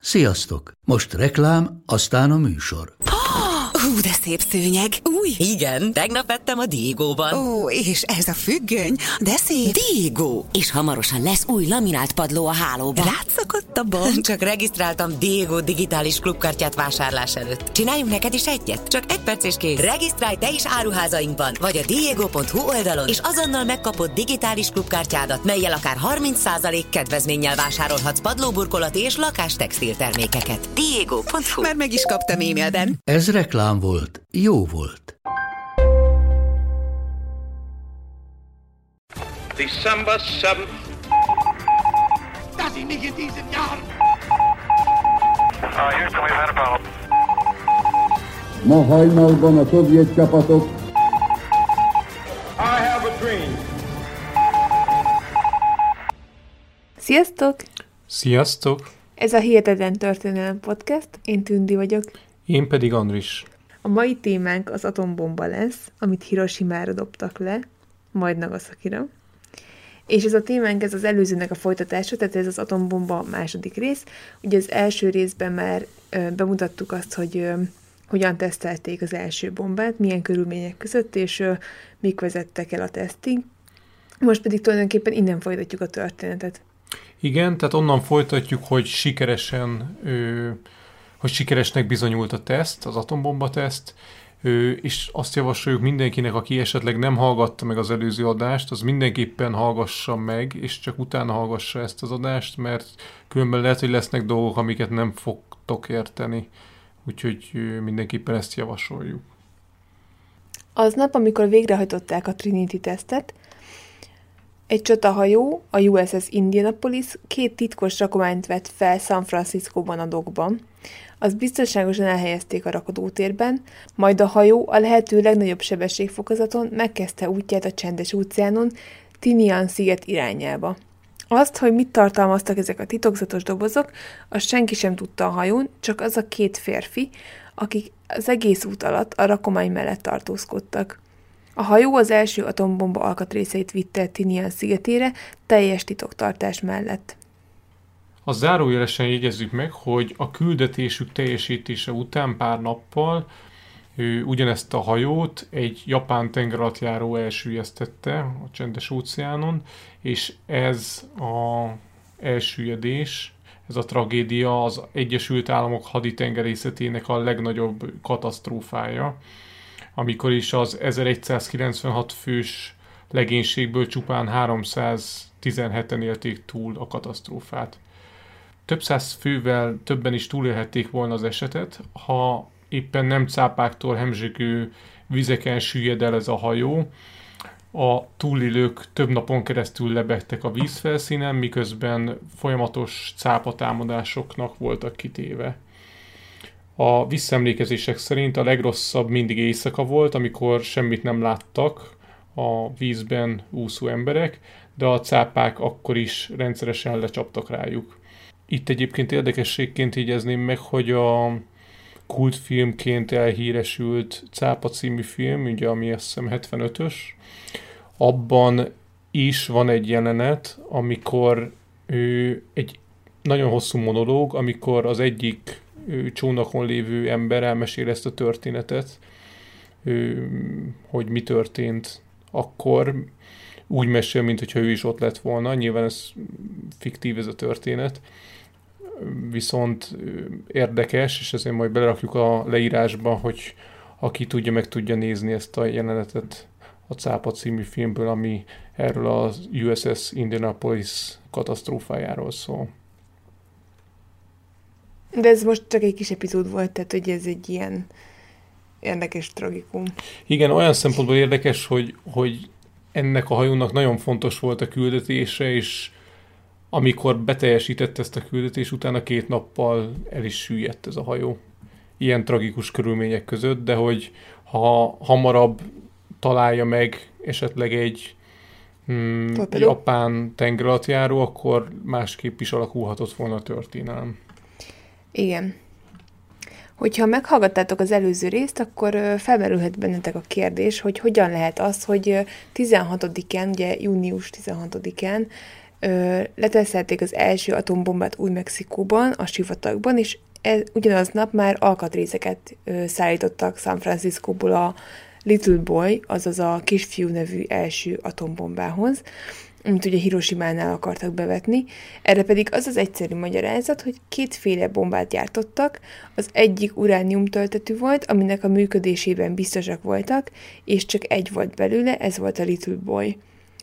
Sziasztok! Most reklám, aztán a műsor. De szép szőnyeg. Új? Igen, tegnap vettem a Diegóban. Ó, és ez a függöny, de szép. Diegó! És hamarosan lesz új laminált padló a hálóban. Rátszakadt a bank. Csak regisztráltam Diegó digitális klubkártyát vásárlás előtt. Csináljunk neked is egyet? Csak 1 perc és kész. Regisztrálj te is áruházainkban, vagy a diego.hu oldalon, és azonnal megkapod digitális klubkártyádat, mellyel akár 30% kedvezménnyel vásárolhatsz padlóburkolati és lakástextil termékeket. Diego.hu. Már meg is kaptam e-mailben. Ez reklám volt, jó volt. December 7th. Das ist nicht in diesem Jahr. Houston, we've had a problem. Ma hajnalban a szovjet csapatok I have a dream. Sziasztok! Sziasztok! Ez a Hihetetlen Történelem Podcast, én Tündi vagyok. Én pedig Andris. A mai témánk az atombomba lesz, amit Hiroshimára dobtak le, majd Nagasakira. És ez a témánk, ez az előzőnek a folytatása, tehát ez az atombomba második rész. Ugye az első részben már bemutattuk azt, hogy hogyan tesztelték az első bombát, milyen körülmények között, és mik vezettek el a tesztig. Most pedig tulajdonképpen innen folytatjuk a történetet. Igen, tehát onnan folytatjuk, hogy sikeresnek bizonyult a teszt, az atombomba teszt, és azt javasoljuk mindenkinek, aki esetleg nem hallgatta meg az előző adást, az mindenképpen hallgassa meg, és csak utána hallgassa ezt az adást, mert különben lehet, hogy lesznek dolgok, amiket nem fogtok érteni. Úgyhogy mindenképpen ezt javasoljuk. Aznap, amikor végrehajtották a Trinity tesztet, egy csatahajó, a USS Indianapolis 2 titkos rakományt vett fel San Franciscóban a dockban. Azt biztonságosan elhelyezték a rakodótérben, majd a hajó a lehető legnagyobb sebességfokozaton megkezdte útját a Csendes-óceánon, Tinian-sziget irányába. Azt, hogy mit tartalmaztak ezek a titokzatos dobozok, azt senki sem tudta a hajón, csak az a 2 férfi, akik az egész út alatt a rakomány mellett tartózkodtak. A hajó az első atombomba alkatrészeit vitte Tinian szigetére teljes titoktartás mellett. A zárójelesen jegyezzük meg, hogy a küldetésük teljesítése után pár nappal ugyanezt a hajót egy japán tengeralattjáró elsüllyesztette a Csendes-óceánon, és ez az elsüllyedés, ez a tragédia az Egyesült Államok haditengerészetének a legnagyobb katasztrófája, amikor is az 1196 fős legénységből csupán 317-en élték túl a katasztrófát. Több száz fővel többen is túlélhették volna az esetet, ha éppen nem cápáktól hemzsegő vizeken süllyed el ez a hajó. A túlélők több napon keresztül lebegtek a vízfelszínen, miközben folyamatos cápatámadásoknak voltak kitéve. A visszaemlékezések szerint a legrosszabb mindig éjszaka volt, amikor semmit nem láttak a vízben úszó emberek, de a cápák akkor is rendszeresen lecsaptak rájuk. Itt egyébként érdekességként jegyezném meg, hogy a kultfilmként elhíresült Cápa című film, ugye, ami azt hiszem 75-ös, abban is van egy jelenet, amikor egy nagyon hosszú monológ, amikor az egyik csónakon lévő ember elmesél ezt a történetet, hogy mi történt akkor, úgy mesél, mintha ő is ott lett volna. Nyilván ez fiktív ez a történet, viszont érdekes, és ezért majd belerakjuk a leírásba, hogy aki tudja, meg tudja nézni ezt a jelenetet a Cápa című filmből, ami erről az USS Indianapolis katasztrófájáról szól. De ez most csak egy kis epizód volt, tehát hogy ez egy ilyen érdekes tragikum. Igen, olyan szempontból érdekes, hogy ennek a hajónak nagyon fontos volt a küldetése, és amikor beteljesített ezt a küldetést, utána 2 nappal el is süllyedt ez a hajó. Ilyen tragikus körülmények között, de hogy ha hamarabb találja meg esetleg egy japán tengeralattjáró, akkor másképp is alakulhatott volna a történelem. Igen. Hogyha meghallgattátok az előző részt, akkor felmerülhet bennetek a kérdés, hogy hogyan lehet az, hogy 16-án, ugye június 16-án letesztelték az első atombombát Új-Mexikóban, a sivatagban, és ugyanaz nap már alkatrészeket szállítottak San Franciscóból a Little Boy, azaz a kisfiú nevű első atombombához, amit ugye Hiroshimánál akartak bevetni. Erre pedig az az egyszerű magyarázat, hogy kétféle bombát gyártottak, az egyik uránium töltetű volt, aminek a működésében biztosak voltak, és csak egy volt belőle, ez volt a Little Boy.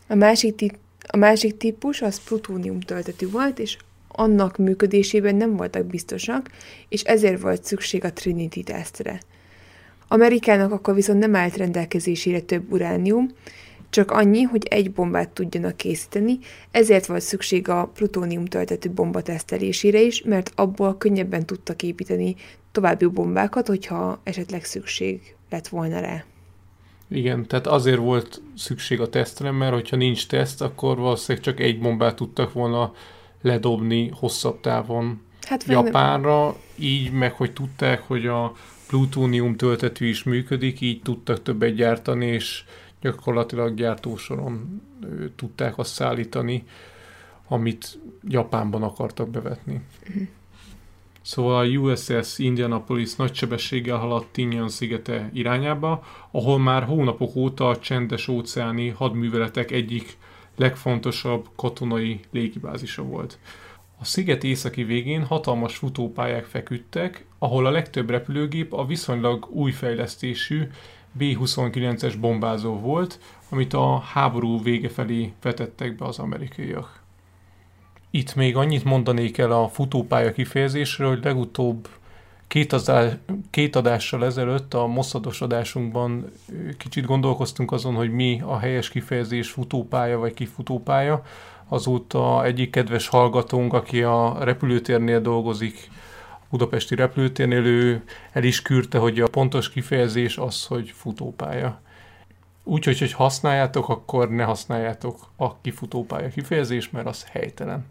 A másik típus az plutónium töltetű volt, és annak működésében nem voltak biztosak, és ezért volt szükség a Trinity tesztre. Amerikának akkor viszont nem állt rendelkezésére több uránium, csak annyi, hogy egy bombát tudjanak készíteni, ezért volt szükség a plutónium töltetű bomba tesztelésére is, mert abból könnyebben tudtak építeni további bombákat, hogyha esetleg szükség lett volna rá. Igen, tehát azért volt szükség a tesztre, mert hogyha nincs teszt, akkor valószínűleg csak egy bombát tudtak volna ledobni hosszabb távon Japánra, így meg, hogy tudták, hogy a plutónium töltetű is működik, így tudtak többet gyártani, és gyakorlatilag gyártósoron tudták azt szállítani, amit Japánban akartak bevetni. Szóval a USS Indianapolis nagy sebességgel haladt Tinian szigete irányába, ahol már hónapok óta a csendes-óceáni hadműveletek egyik legfontosabb katonai légibázisa volt. A sziget északi végén hatalmas futópályák feküdtek, ahol a legtöbb repülőgép a viszonylag új fejlesztésű B-29-es bombázó volt, amit a háború vége felé vetettek be az amerikaiak. Itt még annyit mondanék el a futópálya kifejezésről, hogy legutóbb két adással ezelőtt a Mossados adásunkban kicsit gondolkoztunk azon, hogy mi a helyes kifejezés, futópálya vagy kifutópálya. Azóta egyik kedves hallgatónk, aki a repülőtérnél dolgozik, budapesti repülőtérnél, ő el is küldte, hogy a pontos kifejezés az, hogy futópálya. Úgyhogy, hogy használjátok, akkor ne használjátok a kifutópálya kifejezést, mert az helytelen.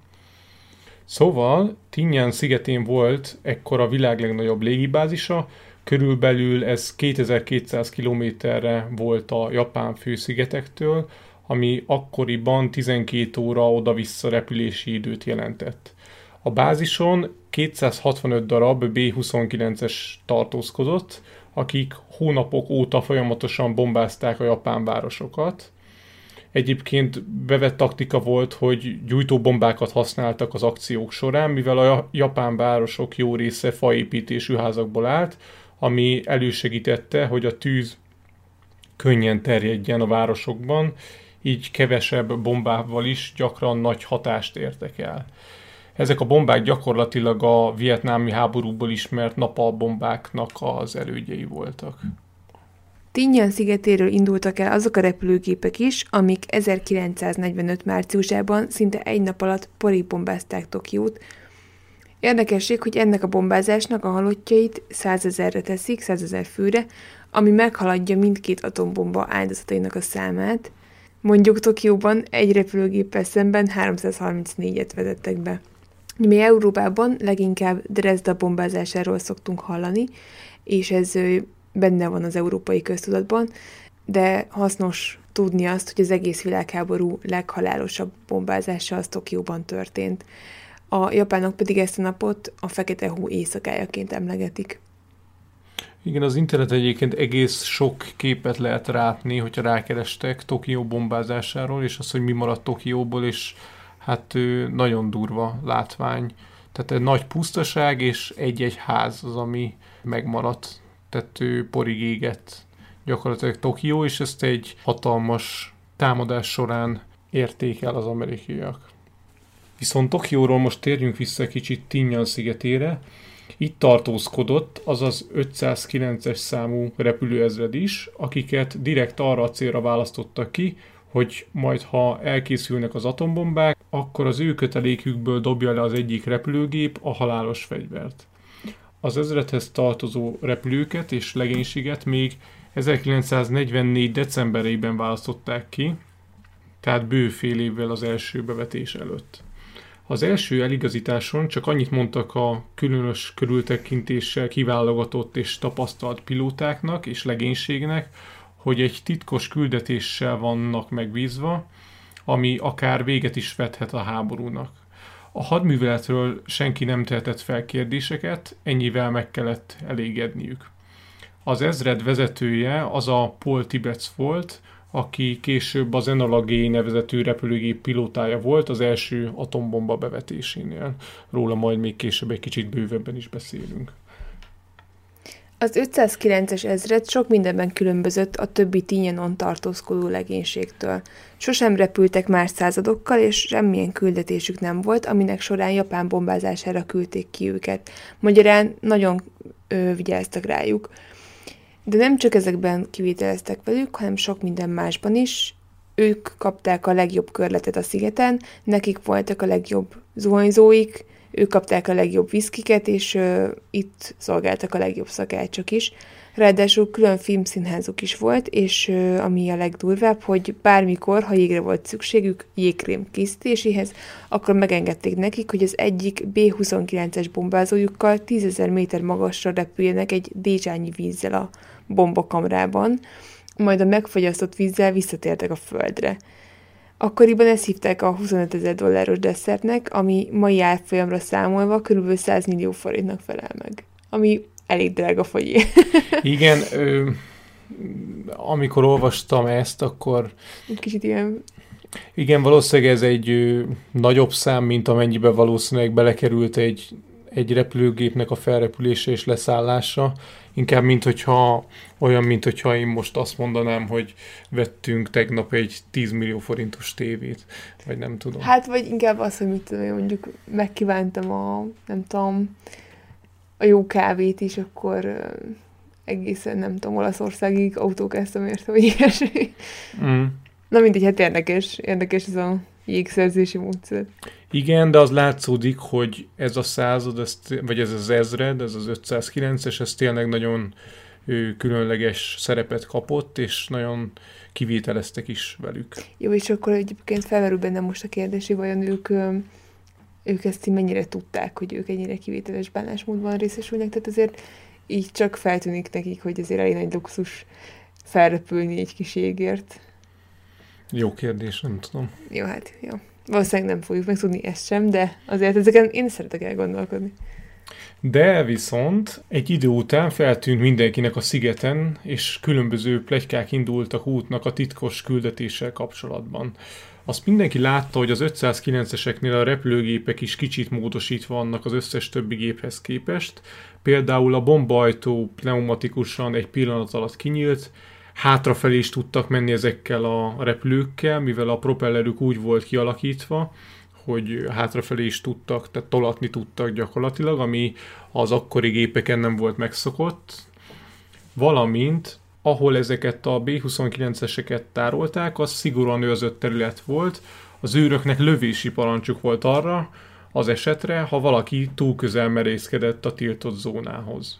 Szóval Tinian szigetén volt ekkor a világ legnagyobb légibázisa, körülbelül ez 2200 kilométerre volt a japán főszigetektől, ami akkoriban 12 óra oda-vissza repülési időt jelentett. A bázison 265 darab B-29-es tartózkodott, akik hónapok óta folyamatosan bombázták a japán városokat. Egyébként bevett taktika volt, hogy gyújtóbombákat használtak az akciók során, mivel a japán városok jó része faépítésű házakból állt, ami elősegítette, hogy a tűz könnyen terjedjen a városokban, így kevesebb bombával is gyakran nagy hatást értek el. Ezek a bombák gyakorlatilag a vietnámi háborúból ismert napalmbombáknak az elődjei voltak. Tinian szigetéről indultak el azok a repülőgépek is, amik 1945 márciusában szinte egy nap alatt porig bombázták Tokiót. Érdekesség, hogy ennek a bombázásnak a halottjait 100 000-re teszik, 100 000 főre, ami meghaladja mindkét atombomba áldozatainak a számát. Mondjuk Tokióban egy repülőgéppel szemben 334-et vezettek be. Mi Európában leginkább Dresda bombázásáról szoktunk hallani, és ez benne van az európai köztudatban, de hasznos tudni azt, hogy az egész világháború leghalálosabb bombázása az Tokióban történt. A japánok pedig ezt a napot a Fekete hó éjszakájaként emlegetik. Igen, az internet egyébként egész sok képet lehet látni, hogyha rákerestek Tokió bombázásáról, és az, hogy mi maradt Tokióból, és hát nagyon durva látvány. Tehát egy nagy pusztaság, és egy-egy ház az, ami megmaradt. Tehát porig égett gyakorlatilag Tokió, és ezt egy hatalmas támadás során érték el az amerikaiak. Viszont Tokióról most térjünk vissza kicsit Tinian szigetére. Itt tartózkodott azaz 509-es számú repülőezred is, akiket direkt arra a célra választottak ki, hogy majd ha elkészülnek az atombombák, akkor az ő kötelékükből dobja le az egyik repülőgép a halálos fegyvert. Az ezredhez tartozó repülőket és legénységet még 1944. decemberében választották ki, tehát bő fél évvel az első bevetés előtt. Az első eligazításon csak annyit mondtak a különös körültekintéssel kiválogatott és tapasztalt pilótáknak és legénységnek, hogy egy titkos küldetéssel vannak megbízva, ami akár véget is vethet a háborúnak. A hadműveletről senki nem tehetett fel kérdéseket, ennyivel meg kellett elégedniük. Az ezred vezetője az a Paul Tibbets volt, aki később az Enola Gay nevezetű repülőgép pilótája volt az első atombomba bevetésénél. Róla majd még később egy kicsit bővebben is beszélünk. Az 509-es ezred sok mindenben különbözött a többi Tinyanon tartózkodó legénységtől. Sosem repültek más századokkal, és semmilyen küldetésük nem volt, aminek során Japán bombázására küldték ki őket. Magyarán nagyon vigyáztak rájuk. De nem csak ezekben kivételeztek velük, hanem sok minden másban is. Ők kapták a legjobb körletet a szigeten, nekik voltak a legjobb zuhanyzóik, ők kapták a legjobb viszkiket, és itt szolgáltak a legjobb szakácsok is. Ráadásul külön filmszínházuk is volt, és ami a legdurvább, hogy bármikor, ha jégre volt szükségük jégkrém készítéséhez, akkor megengedték nekik, hogy az egyik B-29-es bombázójukkal 10 000 méter magasra repüljenek egy dézsányi vízzel a bombakamrában, majd a megfagyasztott vízzel visszatértek a földre. Akkoriban ezt hívták a $25,000 desszertnek, ami mai árfolyamra számolva kb. 100 millió forintnak felel meg. Ami elég drága fagyé. Igen, amikor olvastam ezt, akkor... Kicsit ilyen... Igen, valószínűleg ez egy nagyobb szám, mint amennyiben valószínűleg belekerült egy repülőgépnek a felrepülése és leszállása. Inkább, minthogyha én most azt mondanám, hogy vettünk tegnap egy 10 millió forintos tévét, vagy nem tudom. Hát, vagy inkább az, hogy mit tudom, mondjuk megkívántam a jó kávét is, akkor egészen, nem tudom, Olaszországig autókáztam érte, vagy ilyesmi. Mm. Na mindegy, hát érdekes ez a jégszerzési módszer. Igen, de az látszódik, hogy ez a század, vagy ez az ezred, ez az 509-es, ez tényleg nagyon különleges szerepet kapott, és nagyon kivételeztek is velük. Jó, és akkor egyébként felmerül bennem most a kérdés, hogy vajon ők ezt mennyire tudták, hogy ők ennyire kivételes bánásmódban részesülnek, tehát azért így csak feltűnik nekik, hogy azért elég nagy luxus felrepülni egy kis jégért. Jó kérdés, nem tudom. Jó, hát jó. Valószínűleg nem fogjuk megtudni ezt sem, de azért ezeken én szeretek elgondolkodni. De viszont egy idő után feltűnt mindenkinek a szigeten, és különböző pletykák indultak útnak a titkos küldetéssel kapcsolatban. Azt mindenki látta, hogy az 509-eseknél a repülőgépek is kicsit módosítva vannak az összes többi géphez képest. Például a bombaajtó pneumatikusan egy pillanat alatt kinyílt, hátrafelé is tudtak menni ezekkel a repülőkkel, mivel a propellerük úgy volt kialakítva, hogy hátrafelé is tudtak, tehát tolatni tudtak gyakorlatilag, ami az akkori gépeken nem volt megszokott. Valamint, ahol ezeket a B-29-eseket tárolták, az szigorúan őrzött terület volt, az őröknek lövési parancsuk volt arra az esetre, ha valaki túl közel merészkedett a tiltott zónához.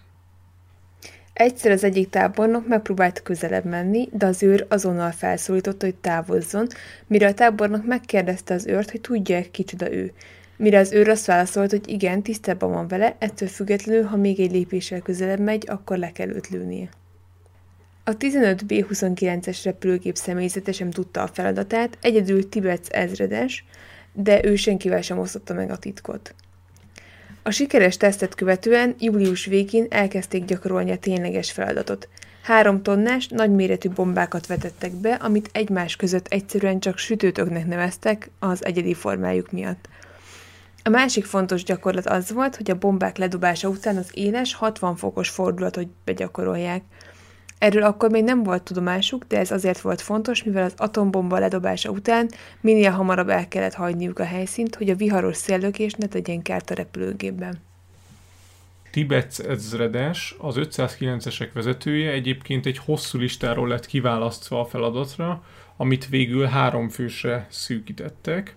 Egyszer az egyik tábornok megpróbált közelebb menni, de az őr azonnal felszólította, hogy távozzon, mire a tábornok megkérdezte az őrt, hogy tudja-e, kicsoda ő. Mire az őr azt válaszolt, hogy igen, tisztában van vele, ettől függetlenül, ha még egy lépéssel közelebb megy, akkor le kell őt lőnie. A 15 B-29-es repülőgép személyzete sem tudta a feladatát, egyedül Tibbets ezredes, de ő senkivel sem osztotta meg a titkot. A sikeres tesztet követően július végén elkezdték gyakorolni a tényleges feladatot. 3 tonnás, nagyméretű bombákat vetettek be, amit egymás között egyszerűen csak sütőtöknek neveztek az egyedi formájuk miatt. A másik fontos gyakorlat az volt, hogy a bombák ledobása után az éles 60 fokos fordulatot begyakorolják. Erről akkor még nem volt tudomásuk, de ez azért volt fontos, mivel az atombomba ledobása után minél hamarabb el kellett hagyniuk a helyszínt, hogy a viharos széllökés ne tegyen kárt a repülőgépben. Tibbets ezredes, az 509-esek vezetője egyébként egy hosszú listáról lett kiválasztva a feladatra, amit végül 3 fősre szűkítettek.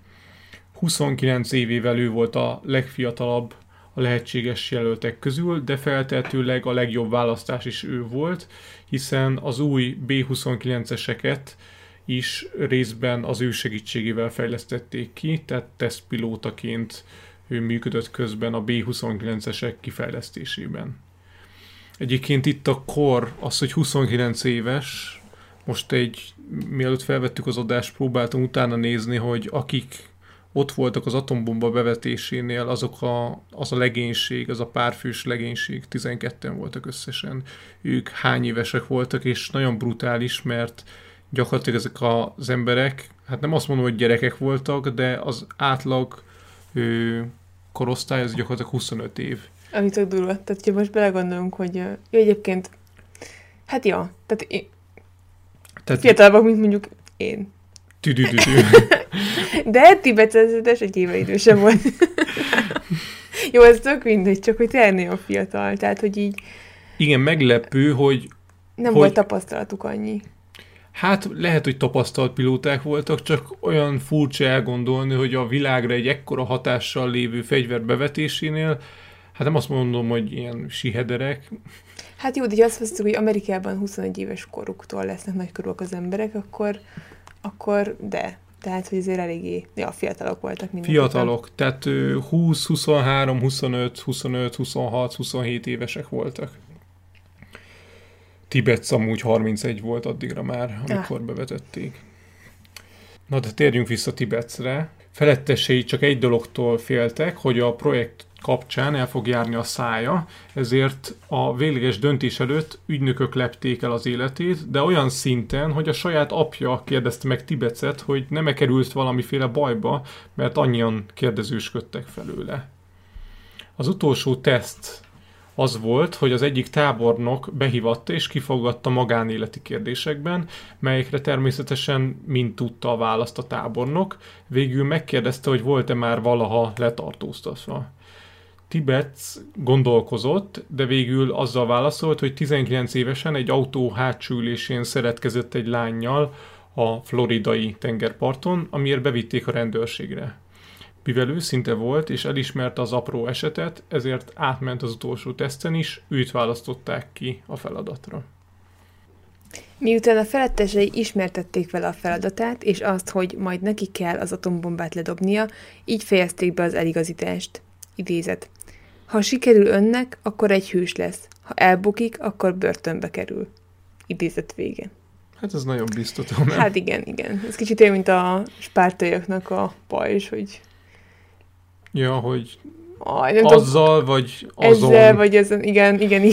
29 évével ő volt a legfiatalabb a lehetséges jelöltek közül, de feltehetőleg a legjobb választás is ő volt, hiszen az új B-29-eseket is részben az ő segítségével fejlesztették ki, tehát tesztpilótaként ő működött közben a B-29-esek kifejlesztésében. Egyébként itt a kor, az, hogy 29 éves, Most mielőtt felvettük az adást, próbáltam utána nézni, hogy akik ott voltak az atombomba bevetésénél, az a legénység, az a párfős legénység, 12-en voltak összesen. Ők hány évesek voltak, és nagyon brutális, mert gyakorlatilag ezek az emberek, hát nem azt mondom, hogy gyerekek voltak, de az átlag korosztály az gyakorlatilag 25 év. Ami tök durva. Tehát, ha most belegondolunk, hogy egyébként, hát ja, tehát fiatalabbak, mint mondjuk én. Tüdüdüdü. De Tibet ezredes egy éve idősebb volt. Jó, ez tök mindegy, csak hogy tényleg nagyon fiatal. Tehát, hogy így... Igen, meglepő, hogy... Nem volt tapasztalatuk annyi. Hát lehet, hogy tapasztalt pilóták voltak, csak olyan furcsa elgondolni, hogy a világra egy ekkora hatással lévő fegyver bevetésénél, hát nem azt mondom, hogy ilyen sihederek. Hát jó, de azt veszük, hogy Amerikában 21 éves koruktól lesznek nagykorúak az emberek, akkor de. Tehát, hogy azért eléggé fiatalok voltak mindenképpen. Fiatalok, tehát 20, 23, 25, 26, 27 évesek voltak. Tibet amúgy 31 volt addigra már, amikor bevetették. Na de térjünk vissza Tibetre. Felettesei csak egy dologtól féltek, hogy a projekt kapcsán el fog járni a szája, ezért a végleges döntés előtt ügynökök lepték el az életét, de olyan szinten, hogy a saját apja kérdezte meg Tibetet, hogy nem-e került valamiféle bajba, mert annyian kérdezősködtek felőle. Az utolsó teszt az volt, hogy az egyik tábornok behívatta és kifogatta magánéleti kérdésekben, melyekre természetesen mind tudta a választ a tábornok, végül megkérdezte, hogy volt-e már valaha letartóztatva. Tibet gondolkozott, de végül azzal válaszolt, hogy 19 évesen egy autó hátsó ülésén szeretkezett egy lánnyal a floridai tengerparton, amiért bevitték a rendőrségre. Mivel őszinte volt és elismerte az apró esetet, ezért átment az utolsó teszten is, őt választották ki a feladatra. Miután a felettesei ismertették vele a feladatát, és azt, hogy majd neki kell az atombombát ledobnia, így fejezték be az eligazítást. Idézet. Ha sikerül önnek, akkor egy hős lesz. Ha elbukik, akkor börtönbe kerül. Idézet vége. Hát ez nagyon biztató, nem? Hát igen. Ez kicsit olyan, mint a spártaiaknak a pajzs, hogy... Ja, hogy nem azzal, tudom, vagy azon. Ezzel, vagy ezen, igen.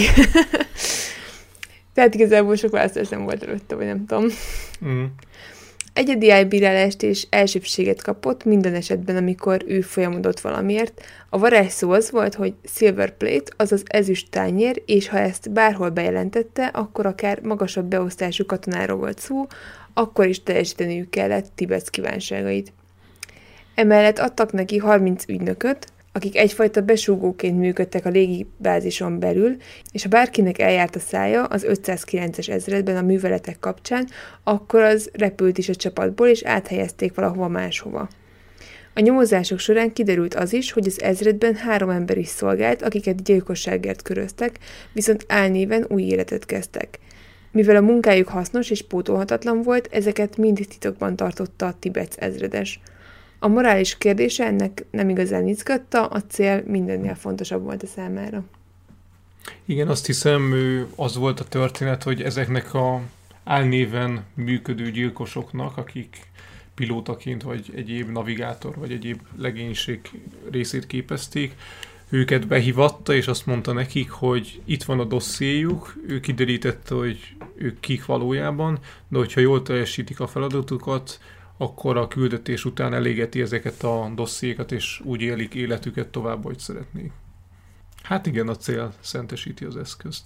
Tehát igazából sok választás nem volt előtte, vagy nem tudom. Mm. Egyedi elbírálást és elsőbséget kapott minden esetben, amikor ő folyamodott valamiért. A varázsszó az volt, hogy silver plate, azaz ezüst tányér, és ha ezt bárhol bejelentette, akkor akár magasabb beosztású katonáról volt szó, akkor is teljesíteniük kellett Tibet kívánságait. Emellett adtak neki 30 ügynököt, akik egyfajta besúgóként működtek a légibázison belül, és ha bárkinek eljárt a szája az 509-es ezredben a műveletek kapcsán, akkor az repült is a csapatból, és áthelyezték valahova máshova. A nyomozások során kiderült az is, hogy az ezredben 3 ember is szolgált, akiket gyilkosságért köröztek, viszont álnéven új életet kezdtek. Mivel a munkájuk hasznos és pótolhatatlan volt, ezeket mind titokban tartotta a Tibet ezredes. A morális kérdése ennek nem igazán izgatta, a cél mindennél fontosabb volt a számára. Igen, azt hiszem, az volt a történet, hogy ezeknek a álnéven működő gyilkosoknak, akik pilótaként, vagy egyéb navigátor, vagy egyéb legénység részét képezték, őket behívatta, és azt mondta nekik, hogy itt van a dossziéjuk, ő kiderítette, hogy ők kik valójában, de hogyha jól teljesítik a feladatukat, akkor a küldetés után elégeti ezeket a dossziékat, és úgy élik életüket tovább, hogy szeretnék. Hát igen, a cél szentesíti az eszközt.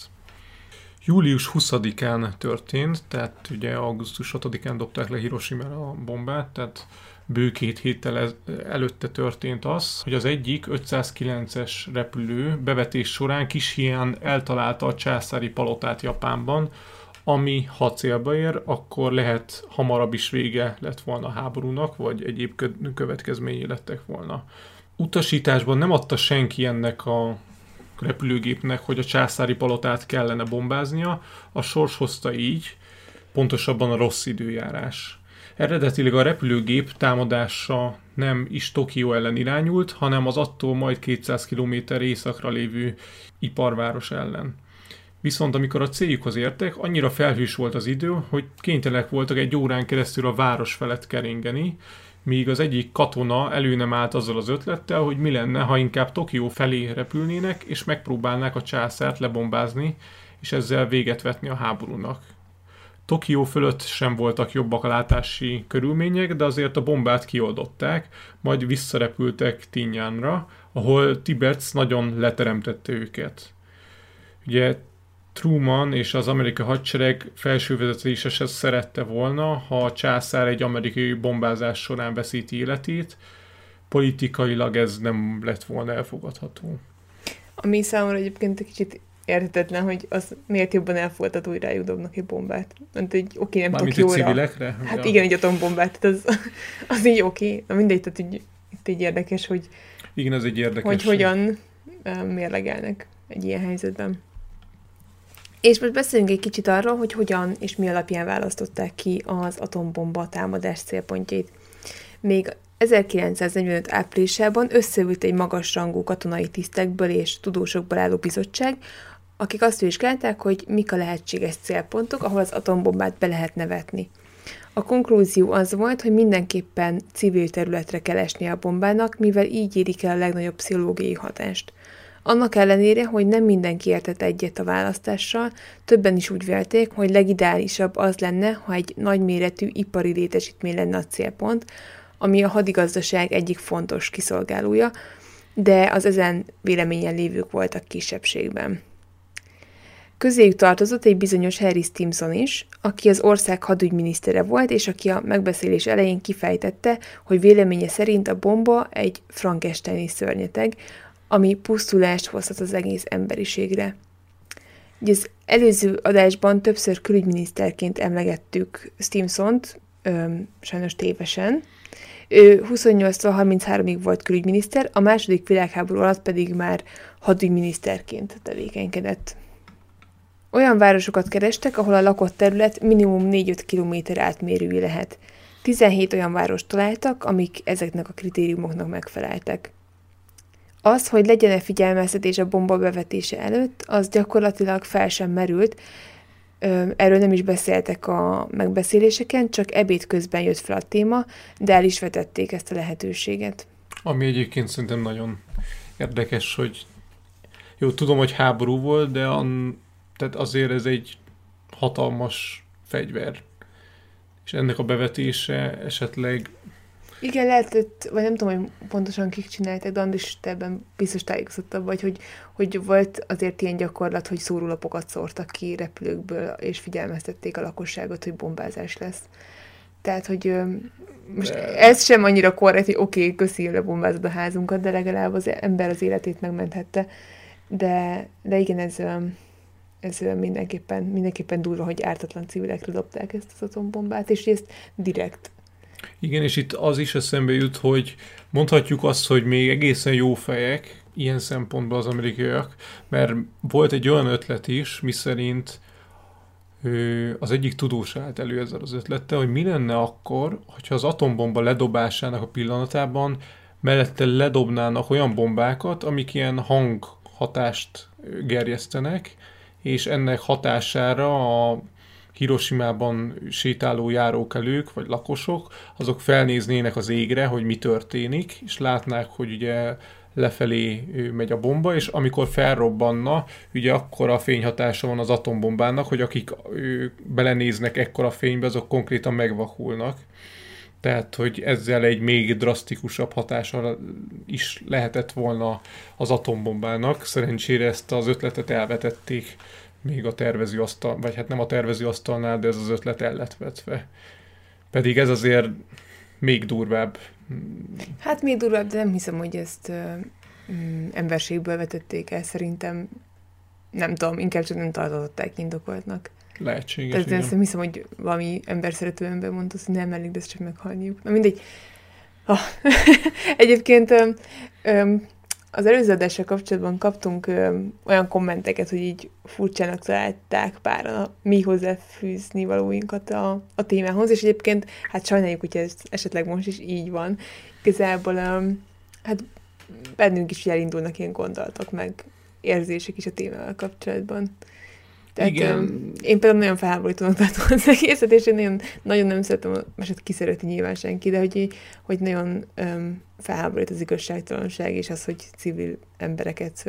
Július 20-án történt, tehát ugye augusztus 6-án dobták le Hiroshimára a bombát, tehát bő 2 héttel előtte történt az, hogy az egyik 509-es repülő bevetés során kis hián eltalálta a császári palotát Japánban, ami ha célba ér, akkor lehet hamarabb is vége lett volna a háborúnak, vagy egyéb következményei lettek volna. Utasításban nem adta senki ennek a repülőgépnek, hogy a császári palotát kellene bombáznia, a sors hozta így, pontosabban a rossz időjárás. Eredetileg a repülőgép támadása nem is Tokió ellen irányult, hanem az attól majd 200 km északra lévő iparváros ellen. Viszont amikor a céljukhoz értek, annyira felhős volt az idő, hogy kénytelenek voltak egy órán keresztül a város felett keringeni, míg az egyik katona elő nem állt azzal az ötlettel, hogy mi lenne, ha inkább Tokió felé repülnének, és megpróbálnák a császárt lebombázni, és ezzel véget vetni a háborúnak. Tokió fölött sem voltak jobbak a látási körülmények, de azért a bombát kioldották, majd visszarepültek Tinyánra, ahol Tibbets nagyon leteremtette őket. Ugye Truman és az amerikai hadsereg felsővezetése se szerette volna, ha a császár egy amerikai bombázás során veszíti életét, politikailag ez nem lett volna elfogadható. Ami számomra egyébként egy kicsit érthetetlen, hogy az miért jobban elfogadható, hogy rájuk dobnak egy bombát. Mert hogy oké, nem Mármint Tokióra. civilekre? Hát igen, egy atombombát, tehát az így oké. Na mindegy, tehát így, itt így érdekes, hogy igen, ez egy érdekes. Hogy hogyan mérlegelnek egy ilyen helyzetben. És most beszéljünk egy kicsit arról, hogy hogyan és mi alapján választották ki az atombomba támadás célpontjait. Még 1945 áprilisában összeült egy magasrangú katonai tisztekből és tudósokból álló bizottság, akik azt vizsgálták, hogy mik a lehetséges célpontok, ahol az atombombát be lehetne vetni. A konklúzió az volt, hogy mindenképpen civil területre kell esnie a bombának, mivel így érik el a legnagyobb pszichológiai hatást. Annak ellenére, hogy nem mindenki értett egyet a választással, többen is úgy vélték, hogy legideálisabb az lenne, ha egy nagyméretű ipari létesítmény lenne a célpont, ami a hadigazdaság egyik fontos kiszolgálója, de az ezen véleményen lévők voltak kisebbségben. Közéjük tartozott egy bizonyos Harry Stimson is, aki az ország hadügyminisztere volt, és aki a megbeszélés elején kifejtette, hogy véleménye szerint a bomba egy frankensteini szörnyeteg, ami pusztulást hozhat az egész emberiségre. Ugye az előző adásban többször külügyminiszterként emlegettük Stimsont, sajnos tévesen. Ő 28-tól 33-ig volt külügyminiszter, a második világháború alatt pedig már hadügyminiszterként tevékenykedett. Olyan városokat kerestek, ahol a lakott terület minimum 4-5 km átmérőjű lehet. 17 olyan várost találtak, amik ezeknek a kritériumoknak megfeleltek. Az, hogy legyen-e figyelmeztetés a bomba bevetése előtt, az gyakorlatilag fel sem merült, erről nem is beszéltek a megbeszéléseken, csak ebéd közben jött fel a téma, de el is vetették ezt a lehetőséget. Ami egyébként szerintem nagyon érdekes, hogy jó, tudom, hogy háború volt, de tehát azért ez egy hatalmas fegyver. És ennek a bevetése esetleg... Igen, lehetett, vagy nem tudom, hogy pontosan kik csinálták, de Andris, te ebben biztos tájékozottabb vagy, hogy volt azért ilyen gyakorlat, hogy szórólapokat szórtak ki repülőkből, és figyelmeztették a lakosságot, hogy bombázás lesz. Tehát, hogy most ez sem annyira korrekt, hogy oké, köszi, lebombázod a házunkat, de legalább az ember az életét megmenthette. De igen, ez mindenképpen durva, hogy ártatlan civilekre dobták ezt az atombombát, és ezt direkt. Igen, és itt az is eszembe jut, hogy mondhatjuk azt, hogy még egészen jó fejek ilyen szempontból az amerikaiak, mert volt egy olyan ötlet is, miszerint az egyik tudós állt elő ezzel az ötlettel, hogy mi lenne akkor, hogyha az atombomba ledobásának a pillanatában mellette ledobnának olyan bombákat, amik ilyen hanghatást gerjesztenek, és ennek hatására a Hiroshimában sétáló járókelők, vagy lakosok, azok felnéznének az égre, hogy mi történik, és látnák, hogy ugye lefelé megy a bomba, és amikor felrobbanna, ugye akkora fényhatása van az atombombának, hogy akik belenéznek ekkora fénybe, azok konkrétan megvakulnak. Tehát, hogy ezzel egy még drasztikusabb hatása is lehetett volna az atombombának. Szerencsére ezt az ötletet elvetették még a tervezőasztal, vagy hát nem a tervezőasztalnál, de ez az ötlet el lett vetve. Pedig ez azért még durvább. Hát még durvább, de nem hiszem, hogy ezt emberségből vetették el. Szerintem, nem tudom, inkább csak nem tartották indokoltnak. Lehetséges. Tehát ezt nem hiszem, hogy valami emberszerető ember mondta, hogy nem elég, de ezt csak meghalniuk. Na mindegy. Egyébként az előző adással kapcsolatban kaptunk olyan kommenteket, hogy így furcsának találták páran a mi hozzáfűzni valóinkat a témához, és egyébként hát sajnáljuk, hogy ez esetleg most is így van. Igazából hát bennünk is elindulnak ilyen gondolatok, meg érzések is a témával kapcsolatban. Tehát Igen. Én például nagyon felháborítónak tartom az egészet, és én nagyon nem szeretem, most kiszereti nyilván senki, de hogy nagyon felháborít az igazságtalanság, és az, hogy civil embereket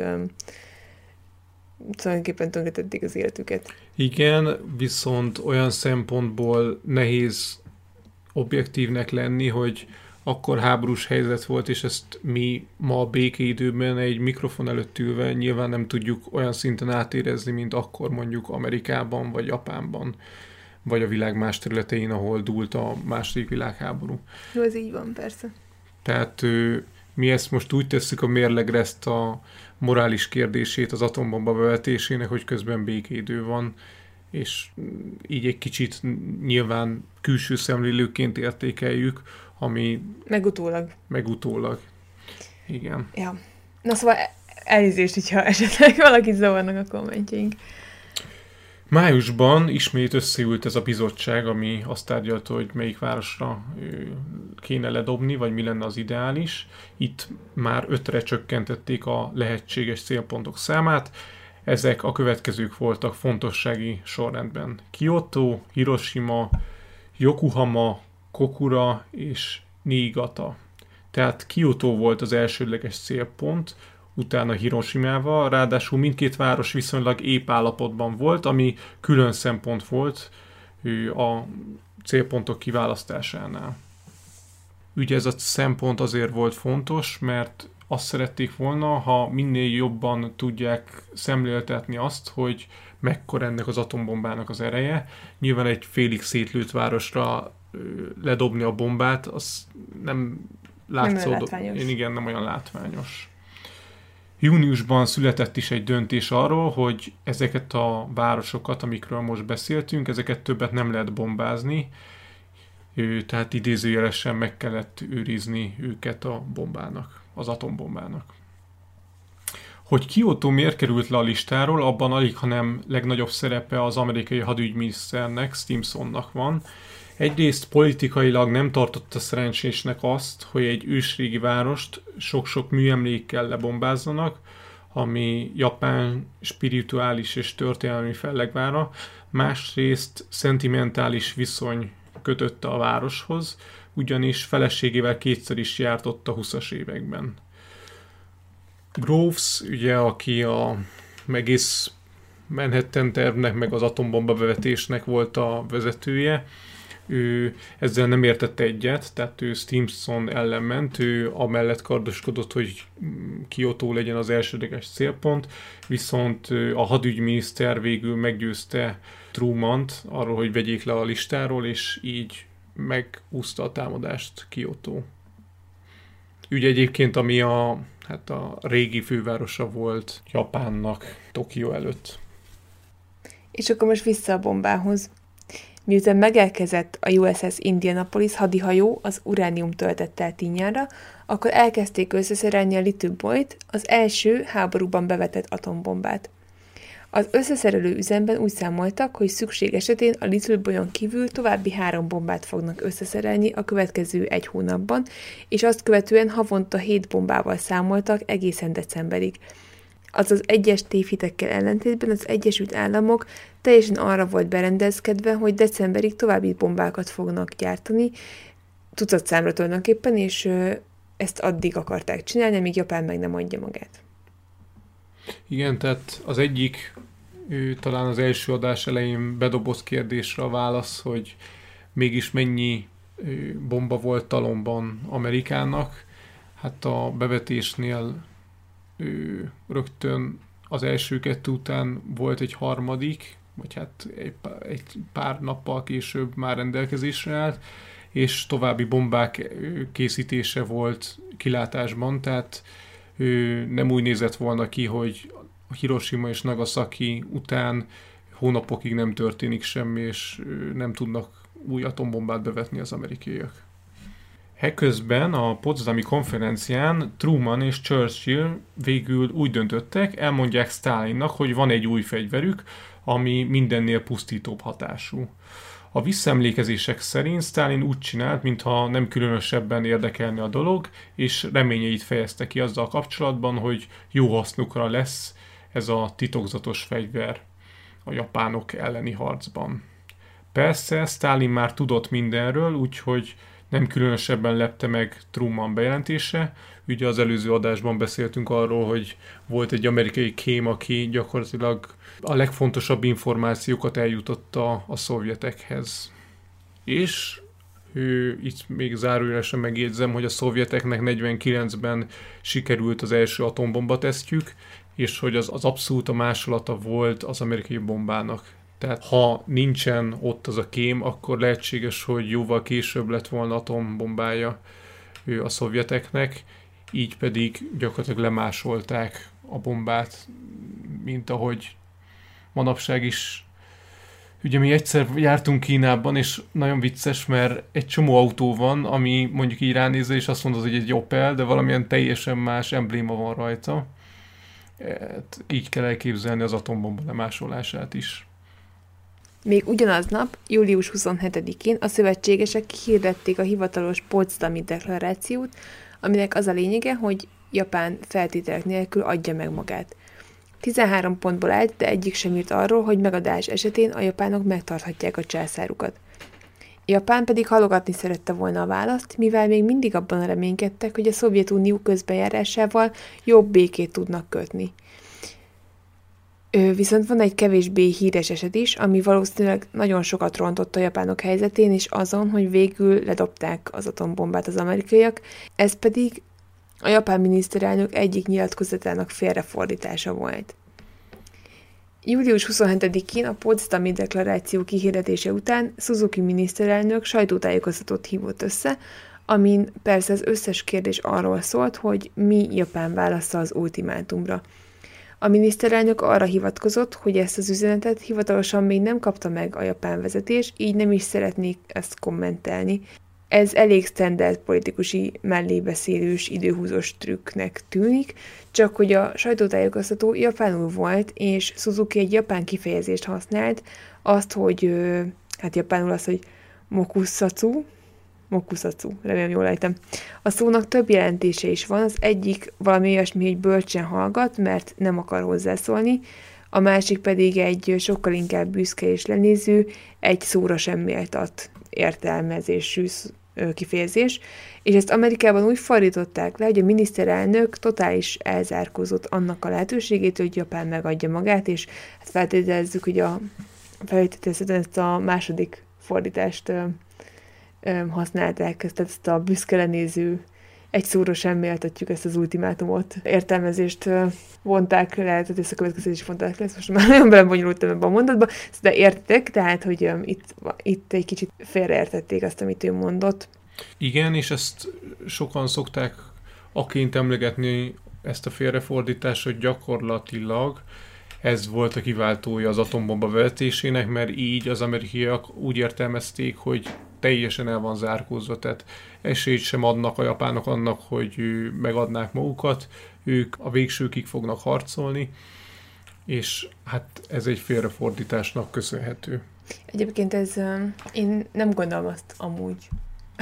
tulajdonképpen tönkretették az életüket. Igen, viszont olyan szempontból nehéz objektívnek lenni, hogy akkor háborús helyzet volt, és ezt mi ma a békeidőben egy mikrofon előtt ülve nyilván nem tudjuk olyan szinten átérezni, mint akkor mondjuk Amerikában, vagy Japánban, vagy a világ más területein, ahol dúlt a második világháború. Jó, ez így van, persze. Tehát mi ezt most úgy tesszük a mérlegre, ezt a morális kérdését az atombomba bevetésének, hogy közben békeidő van, és így egy kicsit nyilván külső szemlélőként értékeljük, ami... Megutólag. Igen. Ja. Na szóval elnézést, hogyha esetleg valakit zavarnak a kommentjeink. Májusban ismét összeült ez a bizottság, ami azt tárgyalta, hogy melyik városra kéne ledobni, vagy mi lenne az ideális. Itt már 5-re csökkentették a lehetséges célpontok számát. Ezek a következők voltak fontossági sorrendben. Kyoto, Hiroshima, Yokohama, Kokura és Niigata. Tehát Kyoto volt az elsődleges célpont, utána Hiroshimával, ráadásul mindkét város viszonylag épp állapotban volt, ami külön szempont volt a célpontok kiválasztásánál. Ugye ez a szempont azért volt fontos, mert azt szerették volna, ha minél jobban tudják szemléltetni azt, hogy mekkora ennek az atombombának az ereje. Nyilván egy félig szétlőtt városra ledobni a bombát, az nem látszódott. Nem olyan látványos. Júniusban született is egy döntés arról, hogy ezeket a városokat, amikről most beszéltünk, ezeket többet nem lehet bombázni, tehát idézőjelesen meg kellett őrizni őket a bombának, az atombombának. Hogy Kyoto miért került le a listáról, abban alig, hanem legnagyobb szerepe az amerikai hadügyminiszternek, Stimsonnak van. Egyrészt politikailag nem tartotta szerencsésnek azt, hogy egy ősrégi várost sok-sok műemlékkel lebombázzanak, ami Japán spirituális és történelmi fellegvára, másrészt szentimentális viszony kötötte a városhoz, ugyanis feleségével kétszer is járt ott a 20-as években. Groves, ugye, aki a egész Manhattan tervnek, meg az atombomba bevetésnek volt a vezetője, ő ezzel nem értette egyet, tehát ő Stimson ellen ment, ő amellett kardoskodott, hogy Kyoto legyen az elsődleges célpont, viszont a hadügyminiszter végül meggyőzte Trumant arról, hogy vegyék le a listáról, és így megúszta a támadást Kyoto. Ugye egyébként, ami a régi fővárosa volt Japánnak Tokió előtt. És akkor most vissza a bombához. Miután megelkezett a USS Indianapolis hadihajó az uránium töltettel tínjára, akkor elkezdték összeszerelni a Little Boyt, az első háborúban bevetett atombombát. Az összeszerelő üzemben úgy számoltak, hogy szükség esetén a Little Boyon kívül további 3 bombát fognak összeszerelni a következő 1 hónapban, és azt követően havonta 7 bombával számoltak egészen decemberig. Azaz egyes tévhitekkel ellentétben az Egyesült Államok teljesen arra volt berendezkedve, hogy decemberig további bombákat fognak gyártani, tucatszámra tulajdonképpen, és ezt addig akarták csinálni, amíg Japán meg nem adja magát. Igen, tehát az egyik, talán az első adás elején bedobott kérdésre a válasz, hogy mégis mennyi bomba volt talomban Amerikának. Hát a bevetésnél rögtön az első 2 után volt egy harmadik, vagy hát egy pár nappal később már rendelkezésre állt, és további bombák készítése volt kilátásban, tehát nem úgy nézett volna ki, hogy Hiroshima és Nagasaki után hónapokig nem történik semmi, és nem tudnak új atombombát bevetni az amerikaiak. Eközben a Potsdami konferencián Truman és Churchill végül úgy döntöttek, elmondják Stalinnak, hogy van egy új fegyverük, ami mindennél pusztítóbb hatású. A visszaemlékezések szerint Stalin úgy csinált, mintha nem különösebben érdekelne a dolog, és reményeit fejezte ki azzal kapcsolatban, hogy jó hasznukra lesz ez a titokzatos fegyver. a japánok elleni harcban. Persze, Sztálin már tudott mindenről, úgyhogy nem különösebben lepte meg Truman bejelentése. Ugye az előző adásban beszéltünk arról, hogy volt egy amerikai kém, aki gyakorlatilag a legfontosabb információkat eljutotta a szovjetekhez. És itt még zárójelesen megjegyzem, hogy a szovjeteknek 49-ben sikerült az első atombomba tesztjük, és hogy az abszolút a másolata volt az amerikai bombának. Tehát ha nincsen ott az a kém, akkor lehetséges, hogy jóval később lett volna atombombája a szovjeteknek, így pedig gyakorlatilag lemásolták a bombát, mint ahogy manapság is. Ugye mi egyszer jártunk Kínában, és nagyon vicces, mert egy csomó autó van, ami mondjuk így ránézve, és azt mondod, hogy egy Opel, de valamilyen teljesen más embléma van rajta. Így kell elképzelni az atombomba lemásolását is. Még ugyanaznap, július 27-én a szövetségesek kihirdették a hivatalos Potsdami deklarációt, aminek az a lényege, hogy Japán feltételek nélkül adja meg magát. 13 pontból állt, de egyik sem írt arról, hogy megadás esetén a japánok megtarthatják a császárukat. Japán pedig halogatni szerette volna a választ, mivel még mindig abban reménykedtek, hogy a Szovjetunió közbenjárásával jobb békét tudnak kötni. Viszont van egy kevésbé híres eset is, ami valószínűleg nagyon sokat rontott a japánok helyzetén, és azon, hogy végül ledobták az atombombát az amerikaiak, ez pedig a japán miniszterelnök egyik nyilatkozatának félrefordítása volt. Július 27-én a Potsdami deklaráció kihirdetése után Suzuki miniszterelnök sajtótájékoztatót hívott össze, amin persze az összes kérdés arról szólt, hogy mi Japán válasza az ultimátumra. A miniszterelnök arra hivatkozott, hogy ezt az üzenetet hivatalosan még nem kapta meg a japán vezetés, így nem is szeretnék ezt kommentelni. Ez elég standard politikusi mellébeszélős, időhúzós trükknek tűnik, csak hogy a sajtótájékoztató japánul volt, és Suzuki egy japán kifejezést használt, azt, hogy japánul az, hogy mokusatsu, remélem jól ejtem. A szónak több jelentése is van, az egyik valami olyasmi, hogy bölcsen hallgat, mert nem akar hozzászólni, a másik pedig egy sokkal inkább büszke és lenéző, egy szóra sem méltat értelmezésű kifejezés, és ezt Amerikában úgy fordították le, hogy a miniszterelnök totális elzárkózott annak a lehetőségét, hogy Japán megadja magát, és hát feltételezzük, hogy ezt a második fordítást használták, ezt a büszke lenéző, egy szóra sem méltatjuk ezt az ultimátumot. Értelmezést vonták le, tehát ezt a következőt is vonták le, most már nagyon belebonyolultam ebben a mondatba, de értek, tehát, hogy itt egy kicsit félreértették azt, amit ő mondott. Igen, és ezt sokan szokták aként emlegetni ezt a félrefordítást, hogy gyakorlatilag ez volt a kiváltója az atombomba vezetésének, mert így az amerikaiak úgy értelmezték, hogy teljesen el van zárkózva, tehát esélyt sem adnak a japánok annak, hogy megadnák magukat, ők a végsőkig fognak harcolni, és hát ez egy félrefordításnak köszönhető. Egyébként én nem gondolom azt amúgy,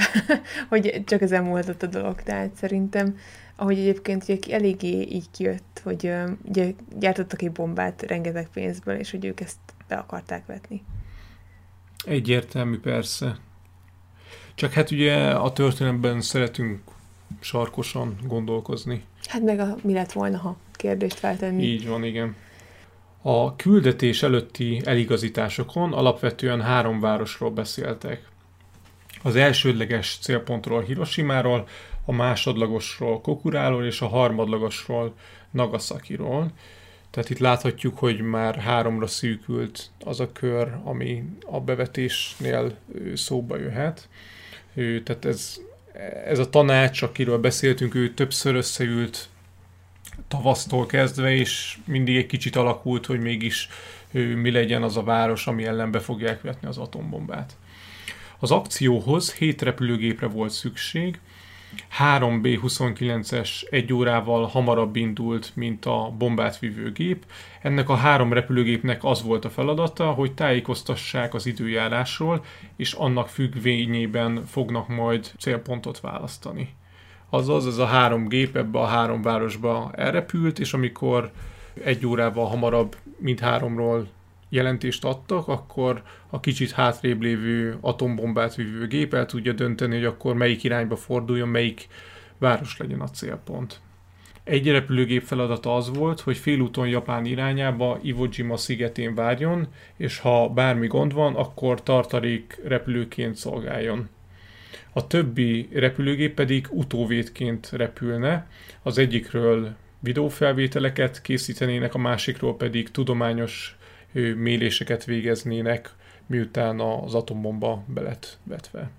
hogy csak ezen múlhatott a dolog, tehát szerintem, ahogy egyébként ugye eléggé így kijött, hogy ugye gyártottak egy bombát rengeteg pénzből, és hogy ők ezt be akarták vetni. Egyértelmű, persze. Csak hát ugye a történelemben szeretünk sarkosan gondolkozni. Hát meg mi lett volna, ha kérdést feltenni. Így van, igen. A küldetés előtti eligazításokon alapvetően 3 városról beszéltek. Az elsődleges célpontról Hiroshimáról, a másodlagosról Kokuráról és a harmadlagosról Nagasakiról. Tehát itt láthatjuk, hogy már 3-ra szűkült az a kör, ami a bevetésnél szóba jöhet. Tehát ez a tanács, akiről beszéltünk, ő többször összeült tavasztól kezdve, és mindig egy kicsit alakult, hogy mégis mi legyen az a város, ami ellen be fogják vetni az atombombát. Az akcióhoz 7 repülőgépre volt szükség, 3 B-29-es 1 órával hamarabb indult, mint a bombát vívő gép. Ennek a 3 repülőgépnek az volt a feladata, hogy tájékoztassák az időjárásról, és annak függvényében fognak majd célpontot választani. Azaz ez a 3 gép ebbe a 3 városba elrepült, és amikor 1 órával hamarabb, mint 3-ról jelentést adtak, akkor a kicsit hátrébb lévő atombombát vívő gép el tudja dönteni, hogy akkor melyik irányba forduljon, melyik város legyen a célpont. Egy repülőgép feladata az volt, hogy félúton Japán irányába Iwo Jima szigetén várjon, és ha bármi gond van, akkor tartalék repülőként szolgáljon. A többi repülőgép pedig utóvédként repülne, az egyikről videófelvételeket készítenének, a másikról pedig tudományos méréseket végeznének, miután az atombomba be lett vetve.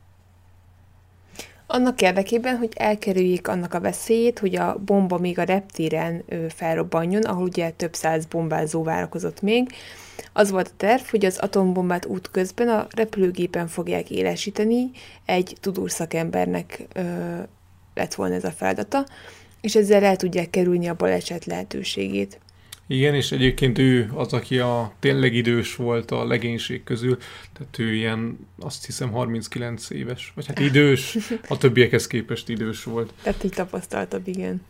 Annak érdekében, hogy elkerüljék annak a veszélyét, hogy a bomba még a reptéren felrobbanjon, ahol ugye több száz bombázó várakozott még, az volt a terv, hogy az atombombát útközben a repülőgépen fogják élesíteni, egy tudós szakembernek lett volna ez a feladata, és ezzel el tudják kerülni a baleset lehetőségét. Igen, és egyébként ő az, aki a tényleg idős volt a legénység közül, tehát ő ilyen, azt hiszem 39 éves, vagy hát idős, a többiekhez képest idős volt. Tehát így tapasztaltabb, igen.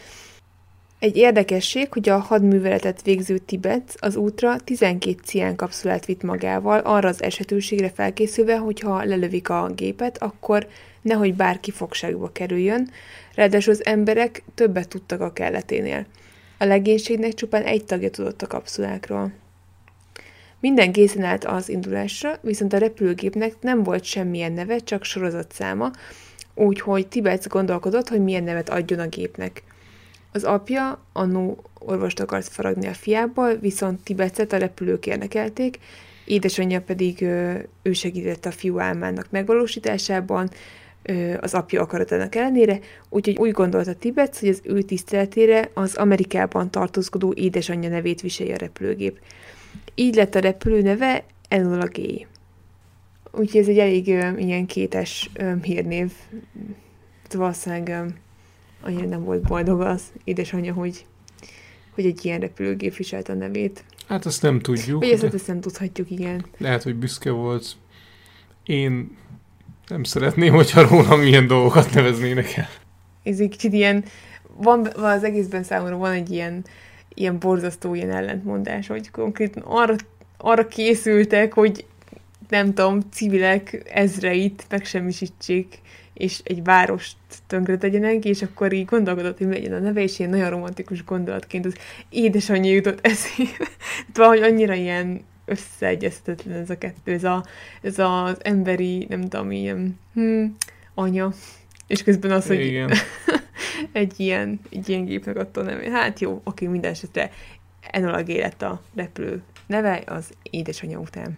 Egy érdekesség, hogy a hadműveletet végző Tibet az útra 12 cián kapszulát vitt magával, arra az esetőségre felkészülve, hogyha lelövik a gépet, akkor nehogy bárki fogságba kerüljön, ráadásul az emberek többet tudtak a kelleténél. A legénységnek csupán egy tagja tudott a kapszulákról. Minden készen állt az indulásra, viszont a repülőgépnek nem volt semmilyen neve, csak sorozatszáma, úgyhogy Tibet gondolkodott, hogy milyen nevet adjon a gépnek. Az apja annó orvost akart faragni a fiából, viszont Tibetet a repülők érdekelték, édesanyja pedig ő segített a fiú álmának megvalósításában, az apja akaratának ellenére, úgyhogy úgy gondolta Tibet, hogy az ő tiszteletére az Amerikában tartózkodó édesanyja nevét viselje a repülőgép. Így lett a repülő neve Enola Gay. Úgyhogy ez egy elég ilyen kétes hírnév. Valószínűleg annyira nem volt boldog az édesanyja, hogy egy ilyen repülőgép viselte a nevét. Hát ezt nem tudjuk. Vagy ezt nem tudhatjuk, igen. Lehet, hogy büszke volt. Én nem szeretném, hogyha rólam ilyen dolgokat neveznének el. Ez egy kicsit ilyen, van az egészben számomra van egy ilyen borzasztó ilyen ellentmondás, hogy konkrétan arra készültek, hogy nem tudom, civilek ezreit megsemmisítsék, és egy várost tönkre tegyenek, és akkor így gondolkodott, hogy legyen a neve, és ilyen nagyon romantikus gondolatként az édesanyja jutott eszébe. Valahogy annyira ilyen összeegyeztetlen ez a kettő, ez az emberi, nem tudom, ilyen anya, és közben az, hogy egy ilyen gépnek adta a neve. Hát jó, oké, minden esetre Enola Gay lett a repülő neve az édesanyja után.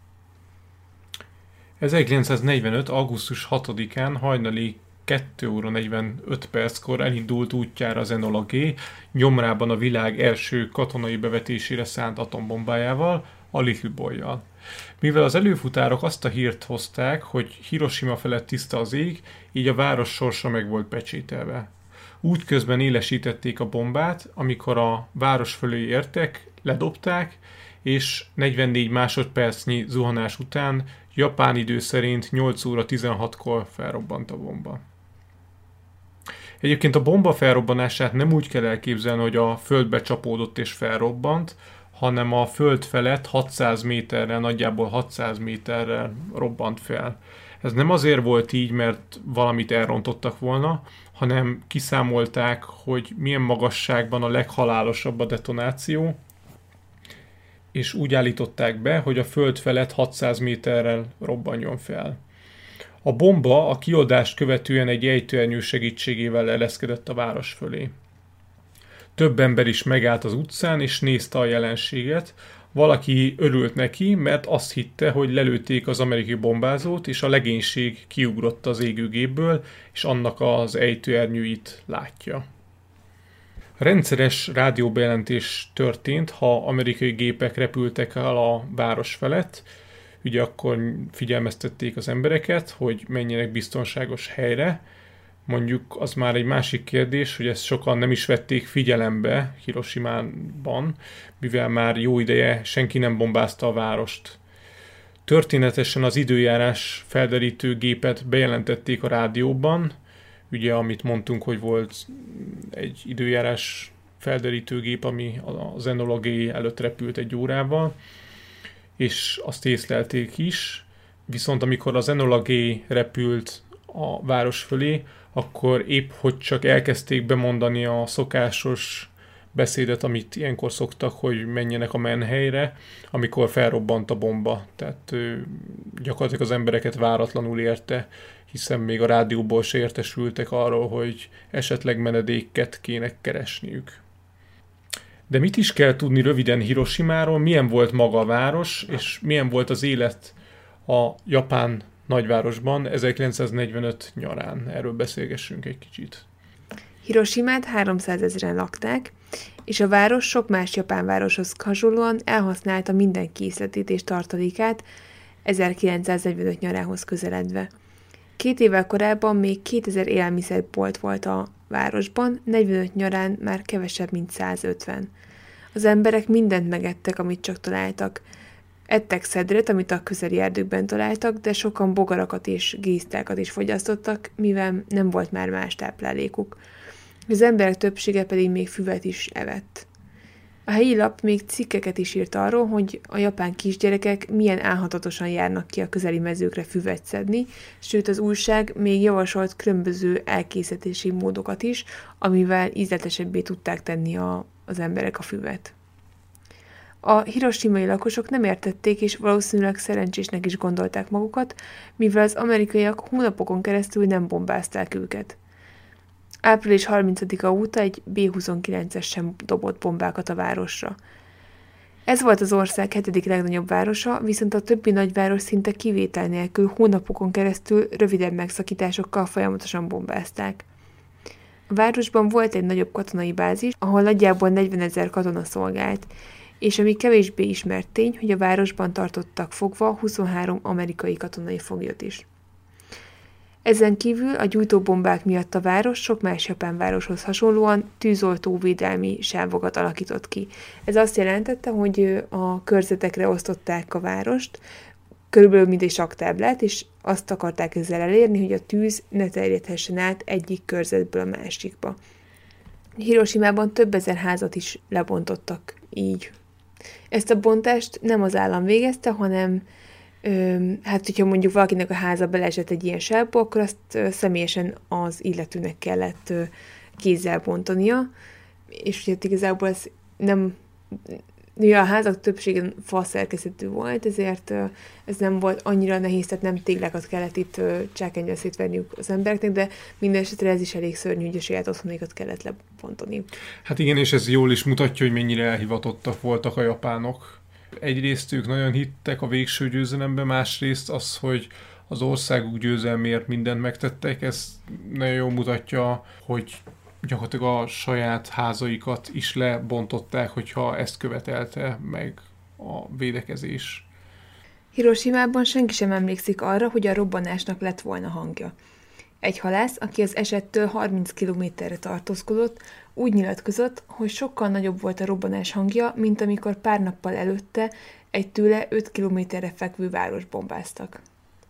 1945. augusztus 6-án hajnali 2 óra 45 perckor elindult útjára az Enola Gay, nyomrában a világ első katonai bevetésére szánt atombombájával, a Little Boy-jal. Mivel az előfutárok azt a hírt hozták, hogy Hiroshima felett tiszta az ég, így a város sorsa meg volt pecsételve. Útközben élesítették a bombát, amikor a város fölé értek, ledobták, és 44 másodpercnyi zuhanás után japán idő szerint 8 óra 16-kor felrobbant a bomba. Egyébként a bomba felrobbanását nem úgy kell elképzelni, hogy a földbe csapódott és felrobbant, hanem a föld felett 600 méterrel, nagyjából 600 méterrel robbant fel. Ez nem azért volt így, mert valamit elrontottak volna, hanem kiszámolták, hogy milyen magasságban a leghalálosabb a detonáció, és úgy állították be, hogy a föld felett 600 méterrel robbanjon fel. A bomba a kiadást követően egy ejtőernyő segítségével ereszkedett a város fölé. Több ember is megállt az utcán, és nézte a jelenséget. Valaki örült neki, mert azt hitte, hogy lelőtték az amerikai bombázót, és a legénység kiugrott az égőgépből, és annak az ejtőernyőit látja. Rendszeres rádióbejelentés történt, ha amerikai gépek repültek el a város felett, ugye akkor figyelmeztették az embereket, hogy menjenek biztonságos helyre. Mondjuk az már egy másik kérdés, hogy ezt sokan nem is vették figyelembe Hiroshimában, mivel már jó ideje senki nem bombázta a várost. Történetesen az időjárás felderítő gépet bejelentették a rádióban, ugye amit mondtunk, hogy volt egy időjárás felderítő gép, ami az Enola Gay előtt repült egy órával, és azt észlelték is, viszont amikor az Enola Gay repült a város fölé, akkor épp hogy csak elkezdték bemondani a szokásos beszédet, amit ilyenkor szoktak, hogy menjenek a menhelyre, amikor felrobbant a bomba. Tehát gyakorlatilag az embereket váratlanul érte, hiszen még a rádióból se értesültek arról, hogy esetleg menedéket kéne keresniük. De mit is kell tudni röviden Hiroshimáról, milyen volt maga a város, és milyen volt az élet a japán nagyvárosban 1945 nyarán? Erről beszélgessünk egy kicsit. Hiroshimát 300 000-en lakták, és a város sok más japán városhoz hasonlóan elhasználta minden készletét és tartalékát 1945 nyarához közeledve. 2 évvel korábban még 2000 élelmiszerbolt volt a városban, 45 nyarán már kevesebb, mint 150. Az emberek mindent megettek, amit csak találtak. Ettek szedret, amit a közeli erdőkben találtak, de sokan bogarakat és gésztákat is fogyasztottak, mivel nem volt már más táplálékuk. Az emberek többsége pedig még füvet is evett. A helyi lap még cikkeket is írt arról, hogy a japán kisgyerekek milyen álhatatosan járnak ki a közeli mezőkre füvet szedni, sőt az újság még javasolt különböző elkészítési módokat is, amivel ízletesebbé tudták tenni az emberek a füvet. A hiroshimai lakosok nem értették, és valószínűleg szerencsésnek is gondolták magukat, mivel az amerikaiak hónapokon keresztül nem bombázták őket. Április 30-a óta egy B-29-es sem dobott bombákat a városra. Ez volt az ország 7. legnagyobb városa, viszont a többi nagyváros szinte kivétel nélkül hónapokon keresztül rövidebb megszakításokkal folyamatosan bombázták. A városban volt egy nagyobb katonai bázis, ahol nagyjából 40 000 katona szolgált, és ami kevésbé ismert tény, hogy a városban tartottak fogva 23 amerikai katonai foglyot is. Ezen kívül a gyújtóbombák miatt a város sok más japán városhoz hasonlóan tűzoltóvédelmi sávokat alakított ki. Ez azt jelentette, hogy a körzetekre osztották a várost, körülbelül mint egy saktáblát, és azt akarták ezzel elérni, hogy a tűz ne terjedhessen át egyik körzetből a másikba. Hiroshimában több ezer házat is lebontottak így. Ezt a bontást nem az állam végezte, hanem hogyha mondjuk valakinek a háza beleesett egy ilyen sávba, akkor azt személyesen az illetőnek kellett kézzel bontania, és ugye igazából ez nem, a házak többségen faszerkezetű volt, ezért ez nem volt annyira nehéz, tehát nem téglákat kellett itt csákánnyal szétverniük az embereknek, de minden esetre ez is elég szörnyű, hogy a saját otthonékat kellett lebontani. Hát igen, és ez jól is mutatja, hogy mennyire elhivatottak voltak a japánok. Egyrészt ők nagyon hittek a végső győzelembe, másrészt az, hogy az országuk győzelméért mindent megtettek, ez nagyon jól mutatja, hogy gyakorlatilag a saját házaikat is lebontották, hogyha ezt követelte meg a védekezés. Hiroshimában senki sem emlékszik arra, hogy a robbanásnak lett volna hangja. Egy halász, aki az esettől 30 kilométerre tartózkodott, úgy nyilatkozott, hogy sokkal nagyobb volt a robbanás hangja, mint amikor pár nappal előtte egy tőle 5 kilométerre fekvő város bombáztak.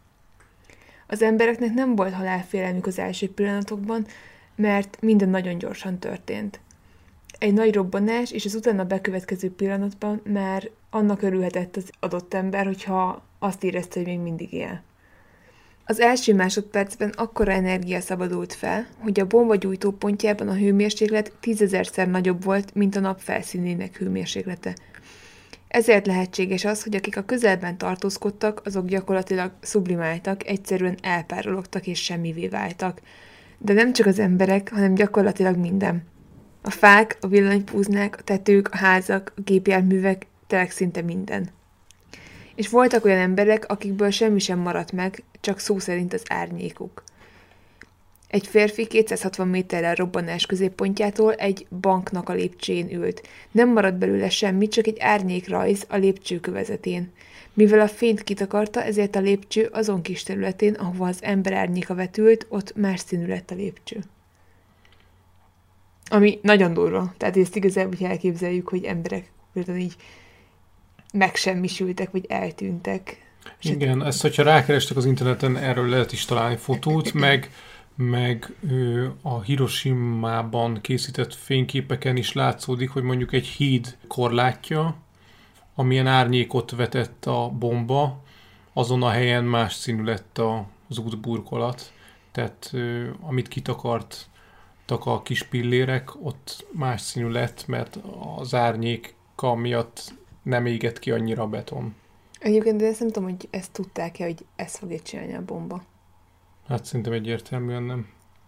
Az embereknek nem volt halálfélelmük az első pillanatokban, mert minden nagyon gyorsan történt. Egy nagy robbanás és az utána bekövetkező pillanatban már annak örülhetett az adott ember, hogyha azt érezte, hogy még mindig él. Az első másodpercben akkora energia szabadult fel, hogy a bomba gyújtópontjában a hőmérséklet 10 000-szer nagyobb volt, mint a nap felszínének hőmérséklete. Ezért lehetséges az, hogy akik a közelben tartózkodtak, azok gyakorlatilag sublimáltak, egyszerűen elpárologtak és semmivé váltak. De nem csak az emberek, hanem gyakorlatilag minden. A fák, a villanypúznák, a tetők, a házak, a gépjárművek, tényleg szinte minden. És voltak olyan emberek, akikből semmi sem maradt meg, csak szó szerint az árnyékuk. Egy férfi 260 méterrel robbanás középpontjától egy banknak a lépcsőjén ült. Nem maradt belőle semmi, csak egy árnyékrajz a lépcsőkövezetén. Mivel a fényt kitakarta, ezért a lépcső azon kis területén, ahova az ember árnyéka vetült, ott más színű lett a lépcső. Ami nagyon durva. Tehát ezt igazából, hogy elképzeljük, hogy emberek például így megsemmisültek, vagy eltűntek. Igen, ezt, hogyha rákerestek az interneten, erről lehet is találni fotót, meg a Hiroshimában készített fényképeken is látszódik, hogy mondjuk egy híd korlátja, amilyen árnyékot vetett a bomba, azon a helyen más színű lett az útburkolat. Tehát amit kitakartak a kis pillérek, ott más színű lett, mert az árnyéka miatt nem égett ki annyira a beton. Egyébként, de ezt nem tudom, hogy ezt tudták-e, hogy ezt fogja csinálni a bomba. Hát szerintem egyértelműen nem.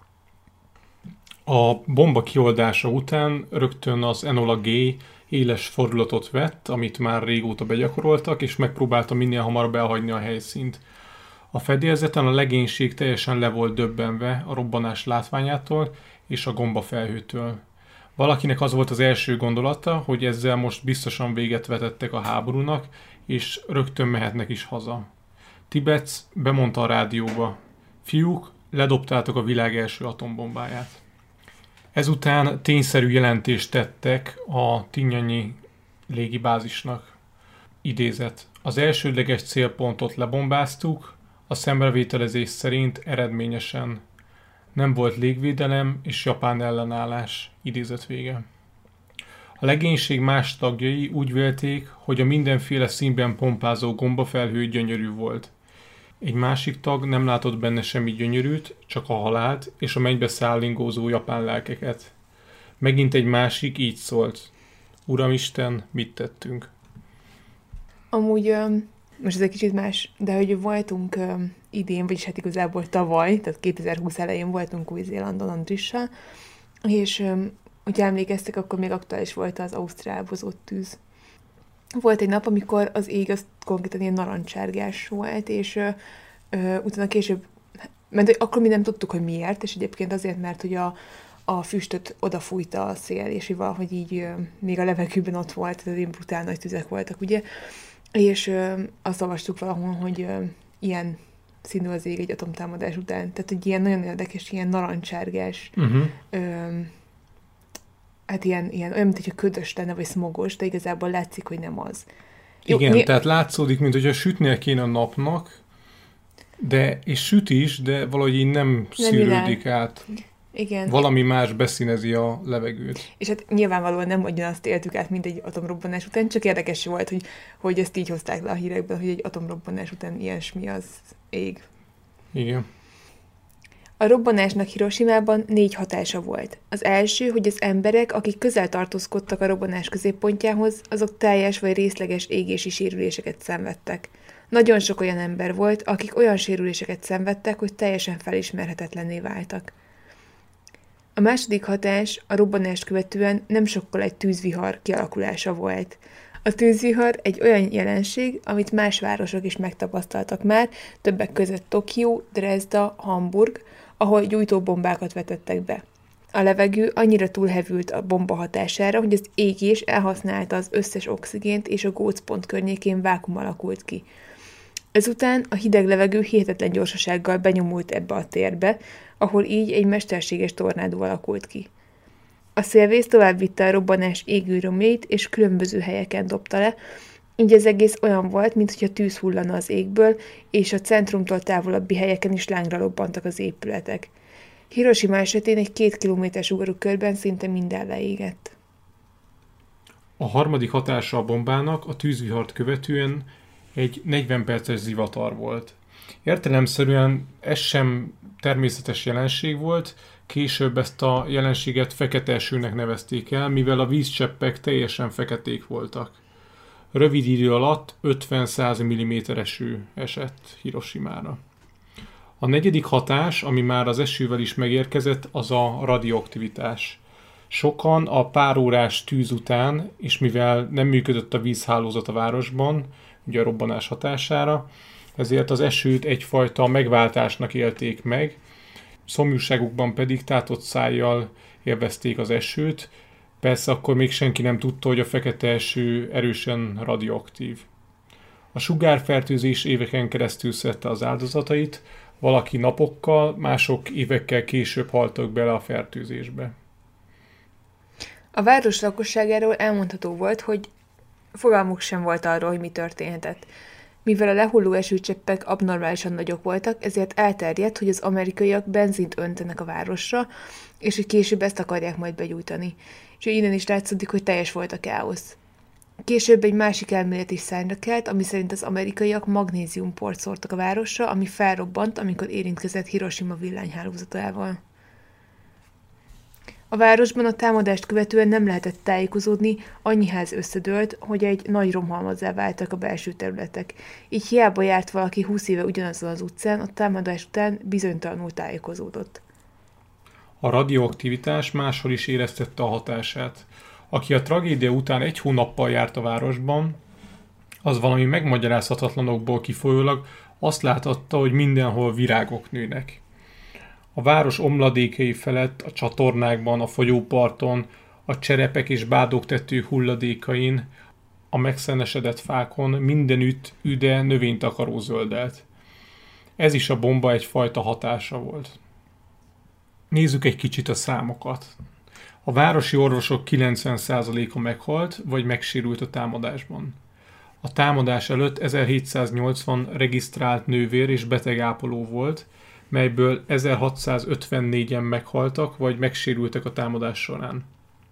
A bomba kioldása után rögtön az Enola Gay éles fordulatot vett, amit már régóta begyakoroltak, és megpróbálta minél hamarabb elhagyni a helyszínt. A fedélzeten a legénység teljesen le volt döbbenve a robbanás látványától és a gombafelhőtől. Valakinek az volt az első gondolata, hogy ezzel most biztosan véget vetettek a háborúnak, és rögtön mehetnek is haza. Tibbets bemondta a rádióba: fiúk, ledobtátok a világ első atombombáját. Ezután tényszerű jelentést tettek a Tinyanyi légibázisnak. Idézet: az elsődleges célpontot lebombáztuk, a szemrevételezés szerint eredményesen. Nem volt légvédelem és japán ellenállás. Idézet vége. A legénység más tagjai úgy vélték, hogy a mindenféle színben pompázó gombafelhő gyönyörű volt. Egy másik tag nem látott benne semmi gyönyörűt, csak a halált és a mennybe szállingózó japán lelkeket. Megint egy másik így szólt: Uramisten, mit tettünk? Amúgy most ez egy kicsit más, de hogy voltunk idén, vagyis hát igazából tavaly, tehát 2020 elején voltunk Új-Zélandon Andrissal, és hogyha emlékeztek, akkor még aktuális volt az ausztrál bozott tűz. Volt egy nap, amikor az ég az konkrétan ilyen narancsárgás volt, és utána később, mert akkor mi nem tudtuk, hogy miért, és egyébként azért, mert hogy a füstöt odafújta a szél, és valahogy így még a levegőben ott volt, tehát ilyen brutál nagy tüzek voltak, ugye, és azt olvastuk valahol, hogy ilyen színű az ég egy atomtámadás után, tehát egy ilyen nagyon érdekes, ilyen narancsárgás, hát ilyen olyan, mint hogyha ködös lenne, vagy szmogos, de igazából látszik, hogy nem az. Igen, tehát látszódik, mint hogyha sütnie kéne a napnak, és süt is, de valahogy így nem szűrődik át. Igen. Valami más beszínezi a levegőt. És hát nyilvánvalóan nem ugyanazt éltük át, mint egy atomrobbanás után, csak érdekes volt, hogy ezt így hozták le a hírekben, hogy egy atomrobbanás után ilyesmi az ég. Igen. A robbanásnak Hiroshimában 4 hatása volt. Az első, hogy az emberek, akik közel tartózkodtak a robbanás középpontjához, azok teljes vagy részleges égési sérüléseket szenvedtek. Nagyon sok olyan ember volt, akik olyan sérüléseket szenvedtek, hogy teljesen felismerhetetlenné váltak. A második hatás a robbanást követően nem sokkal egy tűzvihar kialakulása volt. A tűzvihar egy olyan jelenség, amit más városok is megtapasztaltak már, többek között Tokió, Dresda, Hamburg, ahol gyújtóbombákat vetettek be. A levegő annyira túlhevült a bomba hatására, hogy az égés elhasználta az összes oxigént, és a gócpont környékén vákuum alakult ki. Ezután a hideg levegő hihetetlen gyorsasággal benyomult ebbe a térbe, ahol így egy mesterséges tornádó alakult ki. A szélvész tovább vitte a robbanás égőrömjeit, és különböző helyeken dobta le, így az egész olyan volt, mintha tűz hullana az égből, és a centrumtól távolabbi helyeken is lángra lobbantak az épületek. Hiroshima esetén egy 2 kilométeres ugarukörben szinte minden leégett. A harmadik hatása a bombának a tűzvihart követően egy 40 perces zivatar volt. Értelemszerűen ez sem természetes jelenség volt, később ezt a jelenséget fekete esőnek nevezték el, mivel a vízcseppek teljesen feketék voltak. Rövid idő alatt 50-100 mm eső esett Hiroshimára. A negyedik hatás, ami már az esővel is megérkezett, az a radioaktivitás. Sokan a pár órás tűz után, és mivel nem működött a vízhálózat a városban, ugye a robbanás hatására, ezért az esőt egyfajta megváltásnak élték meg, szomjúságukban pedig tátott szájjal élvezték az esőt, persze akkor még senki nem tudta, hogy a fekete eső erősen radioaktív. A sugárfertőzés éveken keresztül szedte az áldozatait, valaki napokkal, mások évekkel később haltak bele a fertőzésbe. A város lakosságáról elmondható volt, hogy fogalmuk sem volt arról, hogy mi történhetett. Mivel a lehulló esőcseppek abnormálisan nagyok voltak, ezért elterjedt, hogy az amerikaiak benzint öntenek a városra, és hogy később ezt akarják majd begyújtani. És innen is látszódik, hogy teljes volt a káosz. Később egy másik elmélet is szárnyra kelt, ami szerint az amerikaiak magnéziumport szórtak a városra, ami felrobbant, amikor érintkezett Hiroshima villanyhálózatával. A városban a támadást követően nem lehetett tájékozódni, annyi ház összedőlt, hogy egy nagy romhalmazzá váltak a belső területek. Így hiába járt valaki 20 éve ugyanazon az utcán, a támadás után bizonytalanul tájékozódott. A radioaktivitás máshol is éreztette a hatását. Aki a tragédia után 1 hónappal járt a városban, az valami megmagyarázhatatlanokból kifolyólag azt láthatta, hogy mindenhol virágok nőnek. A város omladékei felett, a csatornákban, a folyóparton, a cserepek és bádok tető hulladékain, a megszenesedett fákon mindenütt üde növénytakaró zöldelt. Ez is a bomba egyfajta hatása volt. Nézzük egy kicsit a számokat. A városi orvosok 90%-a meghalt, vagy megsérült a támadásban. A támadás előtt 1780 regisztrált nővér és betegápoló volt, melyből 1654-en meghaltak, vagy megsérültek a támadás során.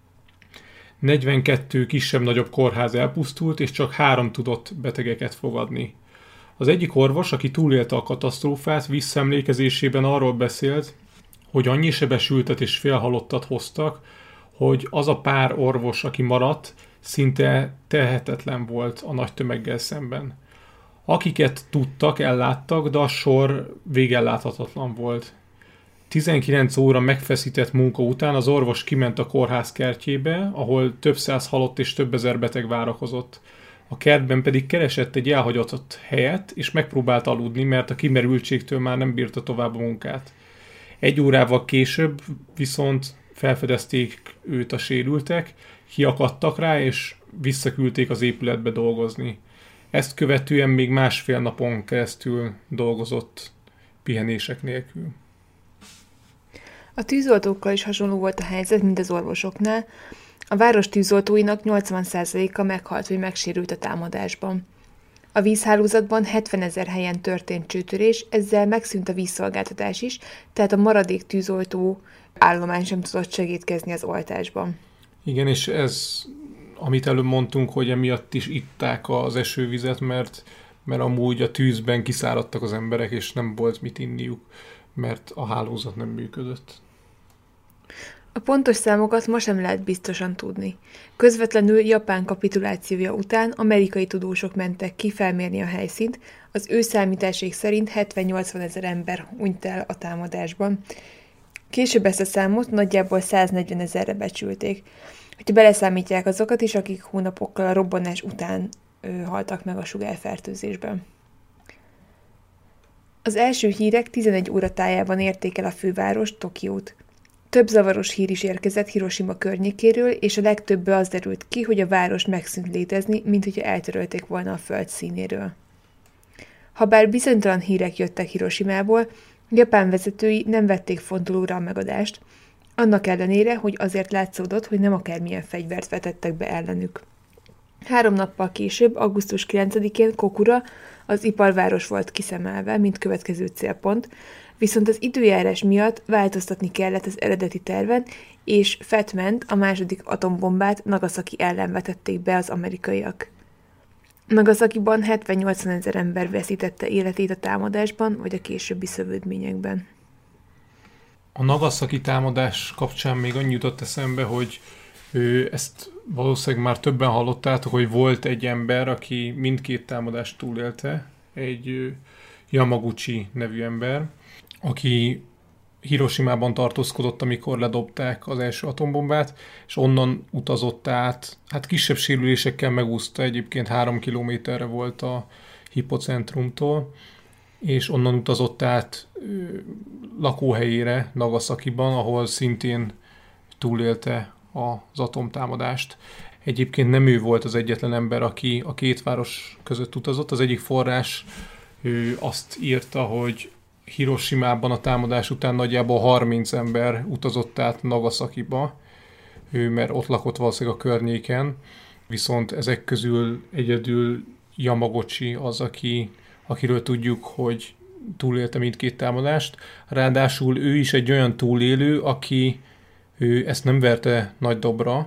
42 kisebb-nagyobb kórház elpusztult, és csak 3 tudott betegeket fogadni. Az egyik orvos, aki túlélte a katasztrófát, visszaemlékezésében arról beszélt, hogy annyi sebesültet és félhalottat hoztak, hogy az a pár orvos, aki maradt, szinte tehetetlen volt a nagy tömeggel szemben. Akiket tudtak, elláttak, de a sor végelláthatatlan volt. 19 óra megfeszített munka után az orvos kiment a kórház kertjébe, ahol több száz halott és több ezer beteg várakozott. A kertben pedig keresett egy elhagyatott helyet, és megpróbált aludni, mert a kimerültségtől már nem bírta tovább a munkát. 1 órával később viszont felfedezték őt a sérültek, kiakadtak rá, és visszaküldték az épületbe dolgozni. Ezt követően még 1,5 napon keresztül dolgozott pihenések nélkül. A tűzoltókkal is hasonló volt a helyzet, mint az orvosoknál. A város tűzoltóinak 80%-a meghalt vagy megsérült a támadásban. A vízhálózatban 70 000 helyen történt csőtörés, ezzel megszűnt a vízszolgáltatás is, tehát a maradék tűzoltó állomány sem tudott segítkezni az oltásban. Igen, és ez, amit előbb mondtunk, hogy emiatt is itták az esővizet, mert amúgy a tűzben kiszáradtak az emberek, és nem volt mit inniuk, mert a hálózat nem működött. A pontos számokat ma sem lehet biztosan tudni. Közvetlenül Japán kapitulációja után amerikai tudósok mentek ki felmérni a helyszínt, az ő számításaik szerint 70-80 000 ember hunyt el a támadásban. Később ezt a számot nagyjából 140 000-re becsülték. Hogyha beleszámítják azokat is, akik hónapokkal a robbanás után haltak meg a sugárfertőzésben. Az első hírek 11 óra tájában érték el a főváros, Tokiót. Több zavaros hír is érkezett Hiroshima környékéről, és a legtöbbbe az derült ki, hogy a város megszűnt létezni, mint hogyha eltörölték volna a föld színéről. Habár bizonytalan hírek jöttek Hiroshimából, Japán vezetői nem vették fontolóra a megadást, annak ellenére, hogy azért látszódott, hogy nem akármilyen fegyvert vetettek be ellenük. 3 nappal később, augusztus 9-én Kokura, az iparváros volt kiszemelve, mint következő célpont, viszont az időjárás miatt változtatni kellett az eredeti terven, és Fetment, a második atombombát Nagasaki ellen vetették be az amerikaiak. Nagasakiban 70-80 000 ember veszítette életét a támadásban, vagy a későbbi szövődményekben. A Nagasaki támadás kapcsán még annyi jutott eszembe, hogy ezt valószínűleg már többen hallottátok, hogy volt egy ember, aki mindkét támadást túlélte, egy Yamaguchi nevű ember, aki Hiroshimában tartózkodott, amikor ledobták az első atombombát, és onnan utazott át, hát kisebb sérülésekkel megúszta, egyébként 3 kilométerre volt a hipocentrumtól, és onnan utazott át lakóhelyére, Nagasakiban, ahol szintén túlélte az atomtámadást. Egyébként nem ő volt az egyetlen ember, aki a két város között utazott. Az egyik forrás azt írta, hogy Hiroshimában a támadás után nagyjából 30 ember utazott át Nagasakiba, mert ott lakott valószínűleg a környéken, viszont ezek közül egyedül Yamaguchi az, akiről tudjuk, hogy túlélte mindkét támadást. Ráadásul ő is egy olyan túlélő, aki ezt nem verte nagy dobra,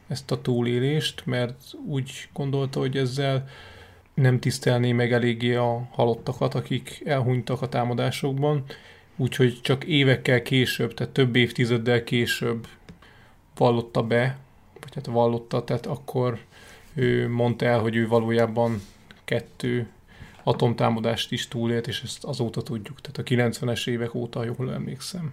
ezt a túlélést, mert úgy gondolta, hogy ezzel nem tisztelné meg eléggé a halottakat, akik elhunytak a támadásokban, úgyhogy csak évekkel később, tehát több évtizeddel később vallotta be, vagy hát vallotta, tehát akkor ő mondta el, hogy ő valójában 2 atomtámadást is túlélt, és ezt azóta tudjuk, tehát a 90-es évek óta, jól emlékszem.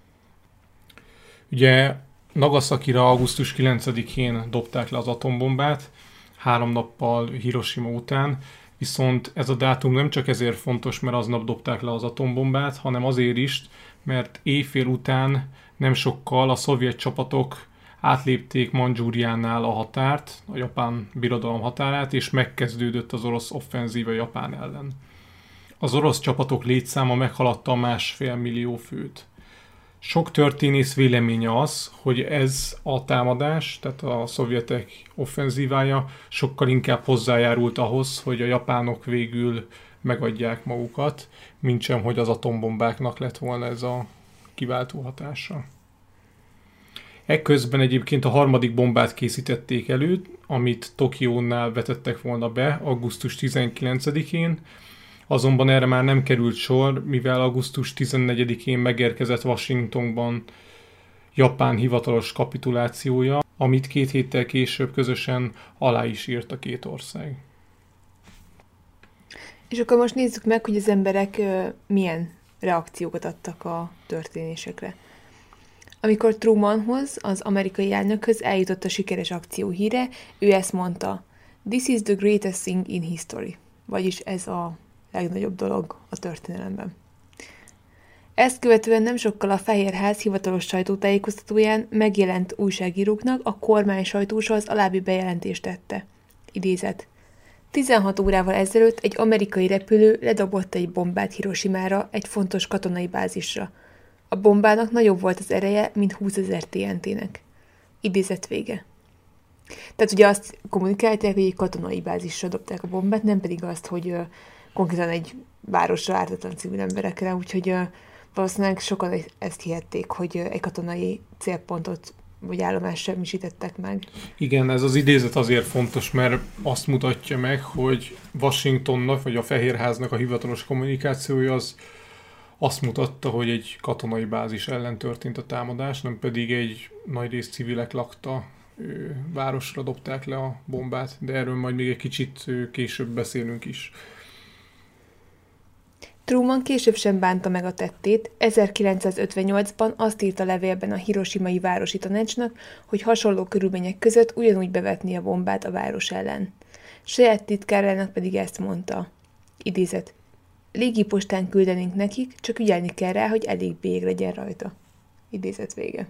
Ugye Nagasakira augusztus 9-én dobták le az atombombát, 3 nappal Hiroshima után, viszont ez a dátum nem csak ezért fontos, mert aznap dobták le az atombombát, hanem azért is, mert éjfél után nem sokkal a szovjet csapatok átlépték Mandzsúriánál a határt, a japán birodalom határát, és megkezdődött az orosz offenzíva Japán ellen. Az orosz csapatok létszáma meghaladta a 1,5 millió főt. Sok történész véleménye az, hogy ez a támadás, tehát a szovjetek offenzívája sokkal inkább hozzájárult ahhoz, hogy a japánok végül megadják magukat, mintsem, hogy az atombombáknak lett volna ez a kiváltó hatása. Ekközben egyébként a 3. bombát készítették elő, amit Tokiónál vetettek volna be augusztus 19-én, azonban erre már nem került sor, mivel augusztus 14-én megérkezett Washingtonban Japán hivatalos kapitulációja, amit 2 héttel később közösen alá is írt a 2 ország. És akkor most nézzük meg, hogy az emberek milyen reakciókat adtak a történésekre. Amikor Trumanhoz, az amerikai elnökhöz eljutott a sikeres akció híre, ő ezt mondta: "This is the greatest thing in history." Vagyis ez a legnagyobb dolog a történelemben. Ezt követően nem sokkal a Fehérház hivatalos sajtótájékoztatóján megjelent újságíróknak a kormány sajtósa az alábbi bejelentést tette. Idézet: 16 órával ezelőtt egy amerikai repülő ledobott egy bombát Hiroshimára, egy fontos katonai bázisra. A bombának nagyobb volt az ereje, mint 20 000 TNT-nek. Idézet vége. Tehát ugye azt kommunikálták, hogy egy katonai bázisra dobták a bombát, nem pedig azt, hogy konkrétan egy városra ártatlan civil emberekre, úgyhogy valószínűleg sokan ezt hihették, hogy egy katonai célpontot vagy állomást semmisítettek meg. Igen, ez az idézet azért fontos, mert azt mutatja meg, hogy Washingtonnak, vagy a Fehérháznak a hivatalos kommunikációja az azt mutatta, hogy egy katonai bázis ellen történt a támadás, nem pedig egy nagyrészt civilek lakta városra dobták le a bombát, de erről majd még egy kicsit később beszélünk is. Truman később sem bánta meg a tettét, 1958-ban azt írta levélben a Hiroshimai városi tanácsnak, hogy hasonló körülmények között ugyanúgy bevetni a bombát a város ellen. Saját titkárának pedig ezt mondta. Idézet: "Légipostán küldenénk nekik, csak ügyelni kell rá, hogy elég bélyeg legyen rajta." Idézet vége.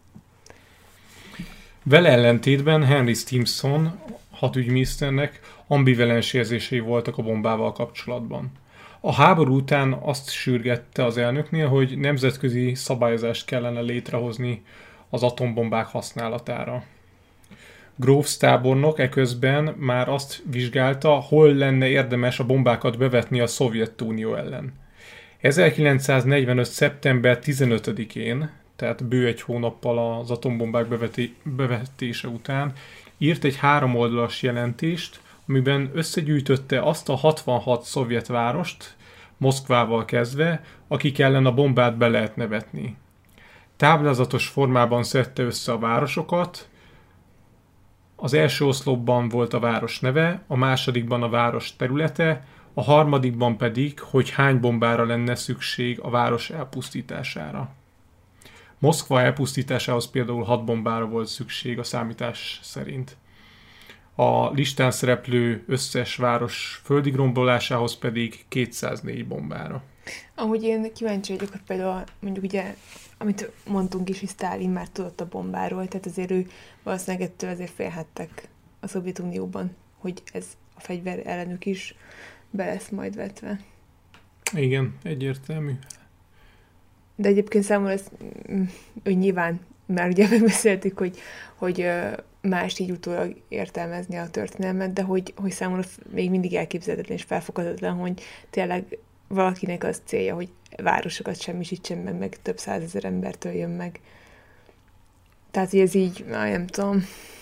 Vele ellentétben Henry Stimson, hadügyminiszternek ambivalens érzései voltak a bombával kapcsolatban. A háború után azt sürgette az elnöknél, hogy nemzetközi szabályozást kellene létrehozni az atombombák használatára. Groves tábornok eközben már azt vizsgálta, hol lenne érdemes a bombákat bevetni a Szovjetunió ellen. 1945. szeptember 15-én, tehát bő egy hónappal az atombombák bevetése után írt egy 3 oldalas jelentést, amiben összegyűjtötte azt a 66 szovjet várost, Moszkvával kezdve, akik ellen a bombát be lehetne vetni. Táblázatos formában szedte össze a városokat, az első oszlopban volt a város neve, a másodikban a város területe, a harmadikban pedig, hogy hány bombára lenne szükség a város elpusztítására. Moszkva elpusztításához például 6 bombára volt szükség a számítás szerint. A listán szereplő összes város földig rombolásához pedig 204 bombára. Ahogy én kíváncsi vagyok, hogy például mondjuk ugye, amit mondtunk is, hogy Sztálin már tudott a bombáról, tehát azért ő valószínűleg ettől azért félhettek a Szovjetunióban, hogy ez a fegyver ellenük is be lesz majd vetve. Igen, egyértelmű. De egyébként számomra ez nyilván, már ugye megbeszéltük, hogy más így utólag értelmezni a történelmet, de hogy számomra még mindig elképzelhetetlen és felfoghatatlan, hogy tényleg valakinek az célja, hogy városokat semmisítsen meg több 100 000 embert öljön meg. Tehát, hogy ez így, nem tudom.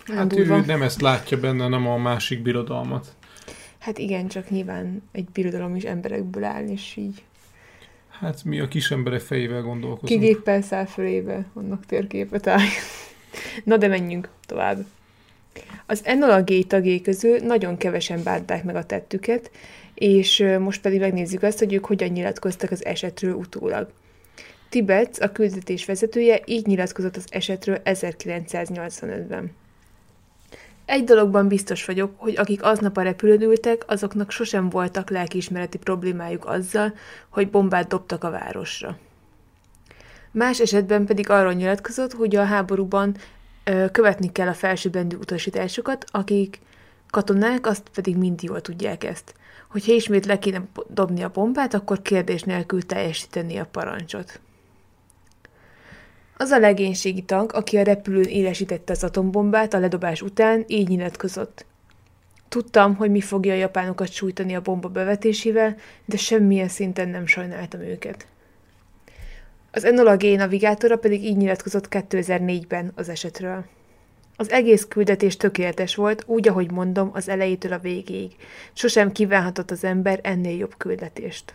Hát ő nem ezt látja benne, hanem a másik birodalmat. Hát igen, csak nyilván egy birodalom is emberekből áll, és így... Hát mi a kis emberek fejével gondolkozunk. Ki géppel száll fölébe, annak térképet áll. Na de menjünk tovább. Az Enola Gay tagjai közül nagyon kevesen bánták meg a tettüket, és most pedig megnézzük azt, hogy ők hogyan nyilatkoztak az esetről utólag. Tibbets, a küldetés vezetője így nyilatkozott az esetről 1985-ben. Egy dologban biztos vagyok, hogy akik aznap a repülőn ültek, azoknak sosem voltak lelkiismereti problémájuk azzal, hogy bombát dobtak a városra. Más esetben pedig arról nyilatkozott, hogy a háborúban követni kell a felsőbbrendű utasításokat, akik katonák, azt pedig mind jól tudják ezt. Hogyha ismét le kéne dobni a bombát, akkor kérdés nélkül teljesíteni a parancsot. Az a legénységi tank, aki a repülőn élesítette az atombombát a ledobás után, így nyilatkozott. Tudtam, hogy mi fogja a japánokat sújtani a bomba bevetésével, de semmilyen szinten nem sajnáltam őket. Az Enola Gay navigátora pedig így nyilatkozott 2004-ben az esetről. Az egész küldetés tökéletes volt, úgy, ahogy mondom, az elejétől a végéig. Sosem kívánhatott az ember ennél jobb küldetést.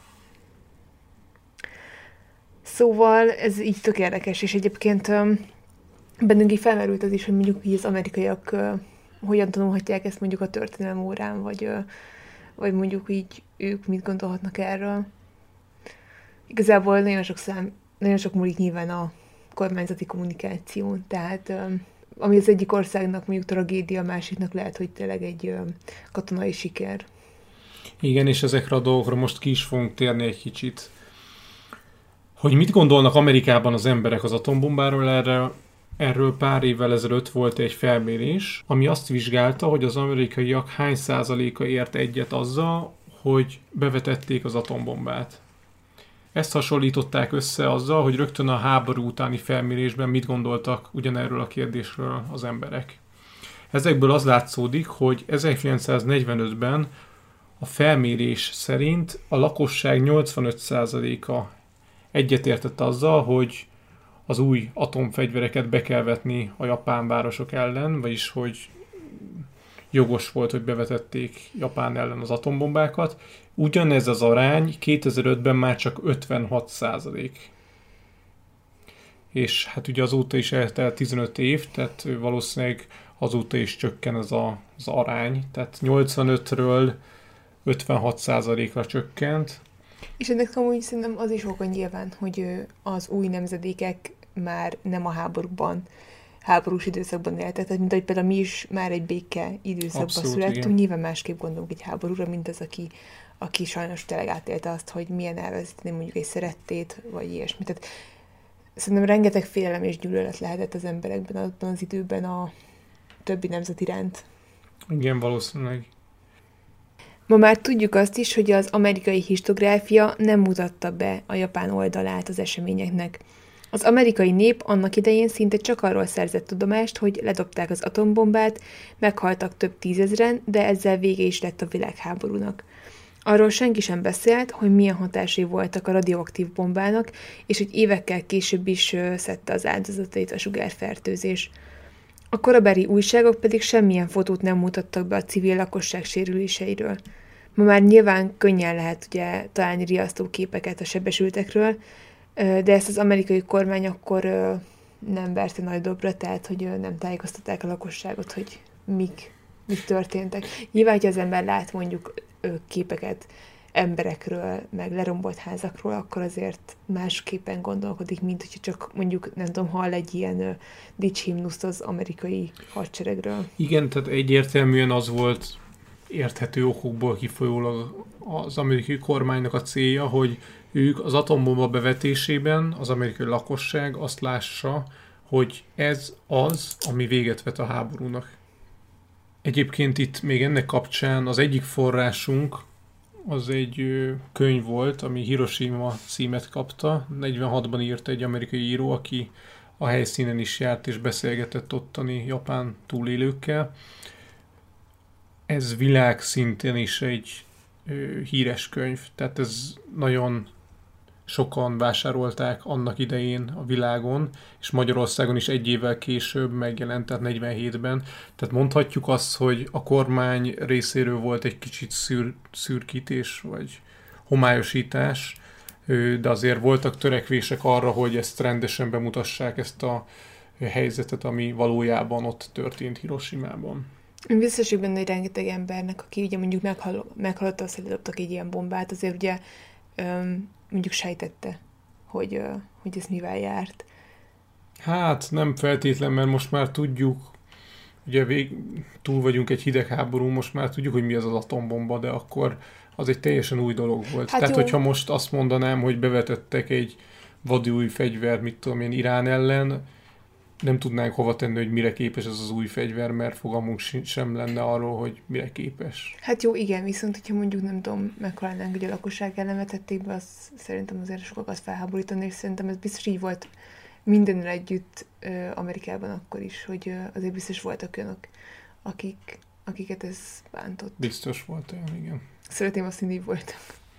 Szóval ez így tök érdekes, és egyébként bennünk így felmerült az is, hogy mondjuk így az amerikaiak hogyan tanulhatják ezt mondjuk a történelem órán, vagy mondjuk így ők mit gondolhatnak erről. Igazából nagyon sok múlik nyilván a kormányzati kommunikáción, tehát ami az egyik országnak mondjuk tragédia, a másiknak lehet, hogy tényleg egy katonai siker. Igen, és ezekre a dolgokra most ki is fogunk térni egy kicsit. Hogy mit gondolnak Amerikában az emberek az atombombáról, erről pár évvel ezelőtt volt egy felmérés, ami azt vizsgálta, hogy az amerikaiak hány százaléka ért egyet azzal, hogy bevetették az atombombát. Ezt hasonlították össze azzal, hogy rögtön a háború utáni felmérésben mit gondoltak ugyanerről a kérdésről az emberek. Ezekből az látszódik, hogy 1945-ben a felmérés szerint a lakosság 85%-a egyetértett azzal, hogy az új atomfegyvereket be kell vetni a japán városok ellen, vagyis hogy jogos volt, hogy bevetették Japán ellen az atombombákat. Ugyanez az arány 2005-ben már csak 56%. És hát ugye azóta is eltelt 15 év, tehát valószínűleg azóta is csökken ez az arány. Tehát 85-ről 56%-ra csökkent. És ennek amúgy szerintem az is oka nyilván, hogy az új nemzedékek már nem a háborús időszakban éltek, tehát mint ahogy például mi is már egy béke időszakban születtünk, igen. Nyilván másképp gondolunk egy háborúra, mint az, aki sajnos tényleg átélte azt, hogy milyen elvezetni mondjuk egy szerettét, vagy ilyesmit. Tehát szerintem rengeteg félelem és gyűlölet lehetett az emberekben abban az időben a többi nemzet iránt. Igen, valószínűleg. Ma már tudjuk azt is, hogy az amerikai histográfia nem mutatta be a japán oldalát az eseményeknek. Az amerikai nép annak idején szinte csak arról szerzett tudomást, hogy ledobták az atombombát, meghaltak több tízezren, de ezzel vége is lett a világháborúnak. Arról senki sem beszélt, hogy milyen hatásai voltak a radioaktív bombának, és hogy évekkel később is szedte az áldozatait a sugárfertőzés. A korabeli újságok pedig semmilyen fotót nem mutattak be a civil lakosság sérüléseiről. Ma már nyilván könnyen lehet ugye találni riasztó képeket a sebesültekről, de ezt az amerikai kormány akkor nem verte nagy dobra, tehát hogy nem tájékoztatták a lakosságot, hogy mik történtek. Nyilván, hogy az ember lát mondjuk képeket emberekről, meg lerombolt házakról, akkor azért másképpen gondolkodik, mint hogyha csak mondjuk, nem tudom, hall egy ilyen dicshimnuszt az amerikai hadseregről. Igen, tehát egyértelműen az volt érthető okokból kifolyólag az amerikai kormánynak a célja, hogy ők az atombomba bevetésében az amerikai lakosság azt lássa, hogy ez az, ami véget vet a háborúnak. Egyébként itt még ennek kapcsán az egyik forrásunk az egy könyv volt, ami Hiroshima címet kapta. 46-ban írt egy amerikai író, aki a helyszínen is járt és beszélgetett ottani japán túlélőkkel. Ez világszinten is egy híres könyv, tehát ez nagyon sokan vásárolták annak idején a világon, és Magyarországon is 1 évvel később megjelent, tehát 47-ben. Tehát mondhatjuk azt, hogy a kormány részéről volt egy kicsit szürkítés, vagy homályosítás, de azért voltak törekvések arra, hogy ezt rendesen bemutassák, ezt a helyzetet, ami valójában ott történt Hiroshimában. Biztos, hogy benne, hogy rengeteg embernek, aki ugye mondjuk meghallotta azt, hogy ledobtak egy ilyen bombát, azért ugye mondjuk sejtette, hogy ez mivel járt. Hát nem feltétlen, mert most már tudjuk, ugye túl vagyunk egy hidegháború, most már tudjuk, hogy mi az atombomba, de akkor az egy teljesen új dolog volt. Hát tehát, hogyha most azt mondanám, hogy bevetettek egy vadi új fegyvert, mit tudom én, Irán ellen, nem tudnánk hova tenni, hogy mire képes ez az új fegyver, mert fogalmunk sem lenne arról, hogy mire képes. Hát jó, igen, viszont hogyha mondjuk nem tudom, meghalnánk, hogy a lakosság ellen vetették be, az szerintem azért sokakat felháborítani, és szerintem ez biztos így volt mindenre együtt Amerikában akkor is, hogy azért biztos voltak olyanok, akiket ez bántott. Biztos volt olyan, igen. Szeretném azt hinni, voltak.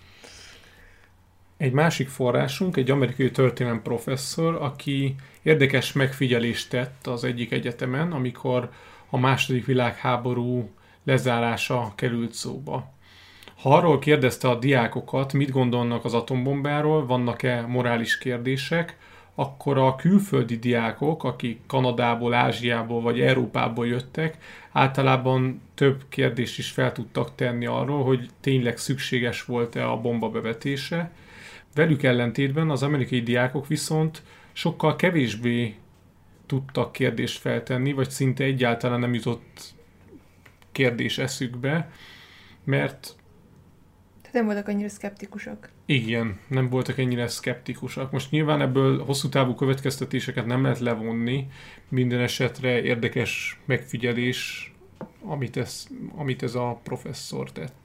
Egy másik forrásunk, egy amerikai történelem professzor, aki érdekes megfigyelést tett az egyik egyetemen, amikor a II. Világháború lezárása került szóba. Ha arról kérdezte a diákokat, mit gondolnak az atombombáról, vannak-e morális kérdések, akkor a külföldi diákok, akik Kanadából, Ázsiából vagy Európából jöttek, általában több kérdést is fel tudtak tenni arról, hogy tényleg szükséges volt-e a bomba bevetése. Velük ellentétben az amerikai diákok viszont sokkal kevésbé tudtak kérdést feltenni, vagy szinte egyáltalán nem jutott kérdés eszükbe, mert... Tehát nem voltak annyira szkeptikusak. Igen, nem voltak ennyire szkeptikusak. Most nyilván ebből hosszú távú következtetéseket nem lehet levonni, minden esetre érdekes megfigyelés, amit ez a professzor tett.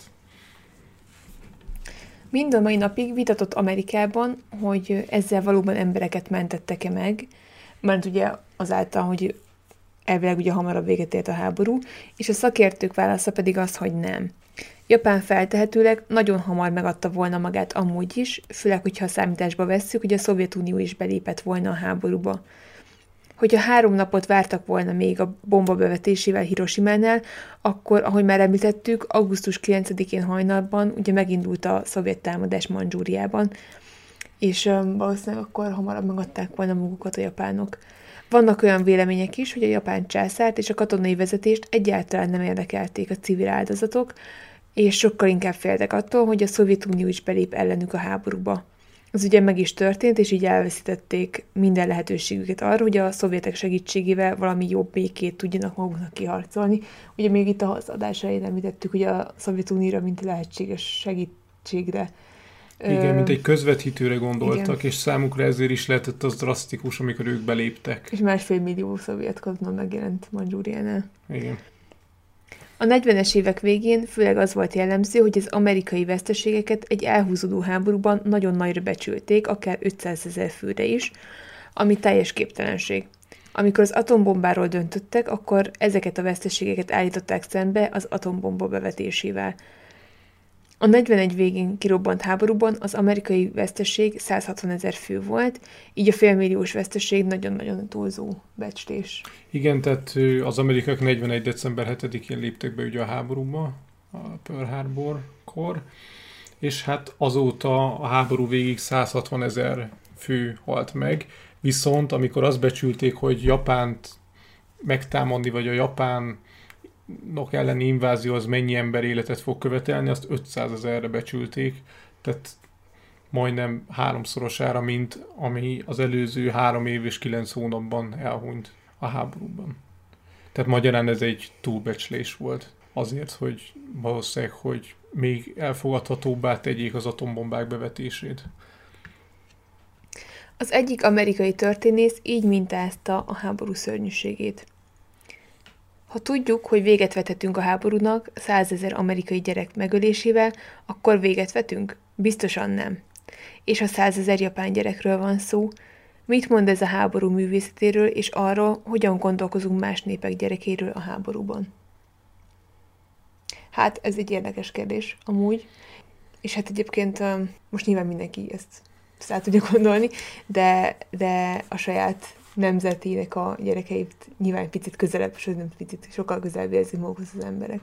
Mind a mai napig vitatott Amerikában, hogy ezzel valóban embereket mentettek-e meg, mert ugye azáltal, hogy elvileg ugye hamarabb véget ért a háború, és a szakértők válasza pedig az, hogy nem. Japán feltehetőleg nagyon hamar megadta volna magát amúgy is, főleg, hogyha a számításba vesszük, hogy a Szovjetunió is belépett volna a háborúba. Hogyha 3 napot vártak volna még a bomba bevetésével Hiroshimánál, akkor, ahogy már említettük, augusztus 9-én hajnalban ugye megindult a szovjet támadás Mandzsúriában, és valószínűleg akkor hamarabb megadták volna magukat a japánok. Vannak olyan vélemények is, hogy a japán császárt és a katonai vezetést egyáltalán nem érdekelték a civil áldozatok, és sokkal inkább féltek attól, hogy a Szovjetunió is belép ellenük a háborúba. Ez ugye meg is történt, és így elveszítették minden lehetőségüket arra, hogy a szovjetek segítségével valami jobb békét tudjanak maguknak kiharcolni. Ugye még itt az adás elején említettük, hogy a Szovjetunióra mint lehetséges segítségre. Igen, mint egy közvetítőre gondoltak, igen. És számukra ezért is lehetett az drasztikus, amikor ők beléptek. És 1,5 millió szovjet katona megjelent Mandzsúriánál. Igen. A 40-es évek végén főleg az volt jellemző, hogy az amerikai veszteségeket egy elhúzódó háborúban nagyon nagyra becsülték, akár 500 000 főre is, ami teljes képtelenség. Amikor az atombombáról döntöttek, akkor ezeket a veszteségeket állították szembe az atombomba bevetésével. A 41 végén kirobbant háborúban az amerikai veszteség 160 000 fő volt, így a félmilliós veszteség nagyon-nagyon túlzó becslés. Igen, tehát az amerikaiak 41. december 7-én léptek be ugye a háborúba, a Pearl Harbor-kor, és hát azóta a háború végig 160 000 fő halt meg, viszont amikor azt becsülték, hogy Japánt megtámadni, vagy a japánok elleni invázió az mennyi ember életet fog követelni, azt 500 000-re becsülték, tehát majdnem 3-szorosára, mint ami az előző 3 év és 9 hónapban elhunyt a háborúban. Tehát magyarán ez egy túlbecslés volt. Azért, hogy valószínűleg, hogy még elfogadhatóbbá tegyék az atombombák bevetését. Az egyik amerikai történész így mintázta a háború szörnyűségét. Ha tudjuk, hogy véget vethetünk a háborúnak 100 000 amerikai gyerek megölésével, akkor véget vetünk? Biztosan nem. És ha 100 000 japán gyerekről van szó, mit mond ez a háború művészetéről, és arról, hogyan gondolkozunk más népek gyerekéről a háborúban? Hát ez egy érdekes kérdés, amúgy. És hát egyébként most nyilván mindenki ezt ezt tudja gondolni, de a saját nemzetének a gyerekeit nyilván picit közelebb, sőt nem picit, sokkal közelebb érzik magukhoz az emberek.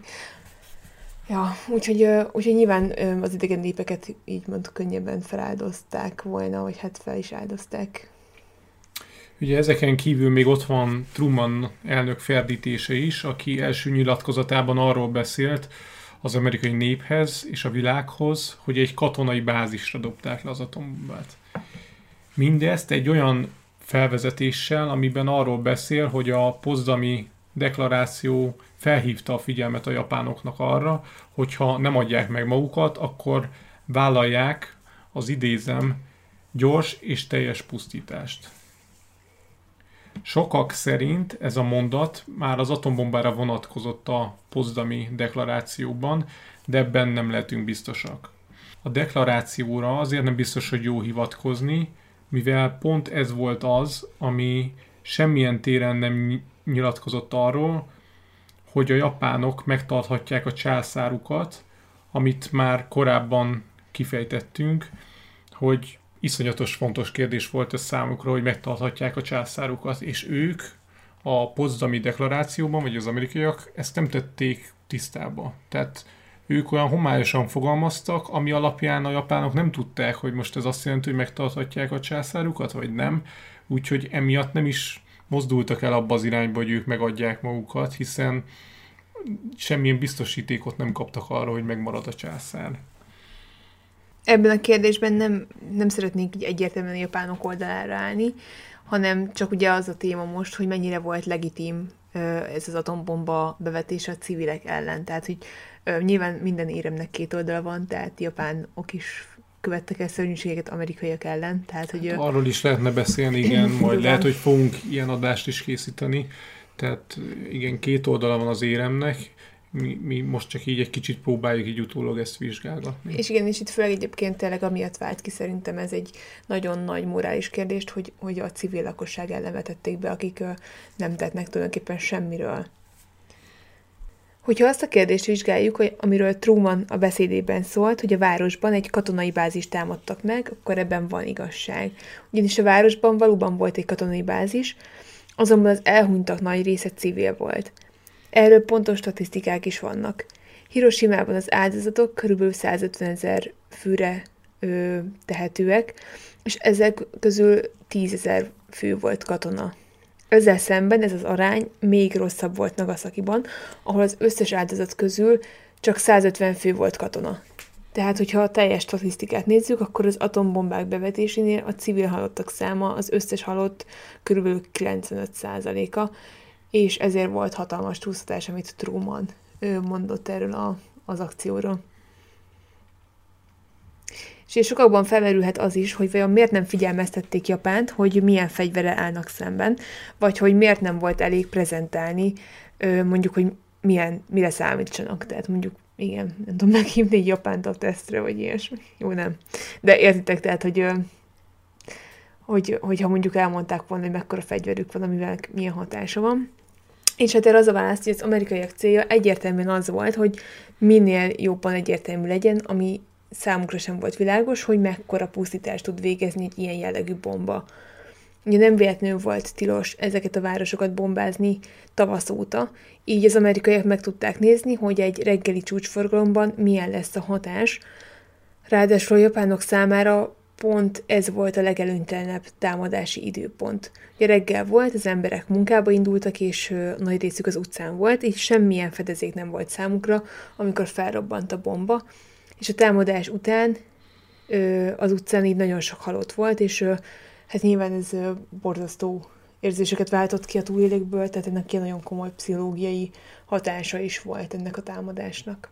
Ja, úgyhogy nyilván az idegen népeket így mondjuk könnyebben feláldozták volna, vagy hát fel is áldozták. Ugye ezeken kívül még ott van Truman elnök ferdítése is, aki első nyilatkozatában arról beszélt az amerikai néphez és a világhoz, hogy egy katonai bázisra dobták le az atombombát. Mindezt egy olyan felvezetéssel, amiben arról beszél, hogy a Potsdami deklaráció felhívta a figyelmet a japánoknak arra, hogyha nem adják meg magukat, akkor vállalják, az idézem, gyors és teljes pusztítást. Sokak szerint ez a mondat már az atombombára vonatkozott a Potsdami deklarációban, de ebben nem lehetünk biztosak. A deklarációra azért nem biztos, hogy jó hivatkozni, mivel pont ez volt az, ami semmilyen téren nem nyilatkozott arról, hogy a japánok megtarthatják a császárukat, amit már korábban kifejtettünk, hogy iszonyatos fontos kérdés volt ez számukra, hogy megtarthatják a császárukat, és ők a Potsdami deklarációban, vagy az amerikaiak ezt nem tették tisztába. Tehát ők olyan homályosan fogalmaztak, ami alapján a japánok nem tudták, hogy most ez azt jelenti, hogy megtarthatják a császárukat, vagy nem. Úgyhogy emiatt nem is mozdultak el abba az irányba, hogy ők megadják magukat, hiszen semmilyen biztosítékot nem kaptak arra, hogy megmarad a császár. Ebben a kérdésben nem szeretnénk így egyértelműen a japánok oldalára állni, hanem csak ugye az a téma most, hogy mennyire volt legitim ez az atombomba bevetése a civilek ellen. Tehát, hogy nyilván minden éremnek két oldala van, tehát japánok is követtek el szörnyűségeket amerikaiak ellen. Tehát, hogy arról is lehetne beszélni, igen, majd lehet, hogy fogunk ilyen adást is készíteni. Tehát igen, két oldala van az éremnek, mi most csak így egy kicsit próbáljuk így utólag ezt vizsgálgatni. És igen, és itt főleg egyébként tényleg amiatt vált ki szerintem ez egy nagyon nagy morális kérdést, hogy a civil lakosság ellen vetették be, akik nem tettnek tulajdonképpen semmiről. Hogyha azt a kérdést vizsgáljuk, hogy amiről Truman a beszédében szólt, hogy a városban egy katonai bázist támadtak meg, akkor ebben van igazság. Ugyanis a városban valóban volt egy katonai bázis, azonban az elhunytak nagy része civil volt. Erről pontos statisztikák is vannak. Hiroshimában az áldozatok kb. 150 000 főre tehetőek, és ezek közül 10 000 fő volt katona. Ezzel szemben ez az arány még rosszabb volt Nagasakiban, ahol az összes áldozat közül csak 150 fő volt katona. Tehát, hogyha a teljes statisztikát nézzük, akkor az atombombák bevetésénél a civil halottak száma az összes halott kb. 95%-a, és ezért volt hatalmas túlszatás, amit Truman mondott erről az akcióról. És sokakban felmerülhet az is, hogy vajon miért nem figyelmeztették Japánt, hogy milyen fegyverrel állnak szemben, vagy hogy miért nem volt elég prezentálni, mondjuk, hogy mire számítsanak. Tehát mondjuk, igen, nem tudom meghívni egy Japánt a tesztre, vagy ilyesmi. Jó, nem. De értitek, tehát, hogyha mondjuk elmondták volna, hogy mekkora fegyverük van, amivel milyen hatása van. És hát erre az a válasz, hogy az amerikaiak célja egyértelműen az volt, hogy minél jobban egyértelmű legyen, ami számukra sem volt világos, hogy mekkora pusztítást tud végezni egy ilyen jellegű bomba. Ugye nem véletlenül volt tilos ezeket a városokat bombázni tavasz óta, így az amerikaiak meg tudták nézni, hogy egy reggeli csúcsforgalomban milyen lesz a hatás. Ráadásul a japánok számára pont ez volt a legelőnytelenebb támadási időpont. Ugye reggel volt, az emberek munkába indultak, és nagy részük az utcán volt, így semmilyen fedezék nem volt számukra, amikor felrobbant a bomba, és a támadás után az utcán így nagyon sok halott volt, és hát nyilván ez borzasztó érzéseket váltott ki a túlélőkből, tehát ennek ilyen nagyon komoly pszichológiai hatása is volt ennek a támadásnak.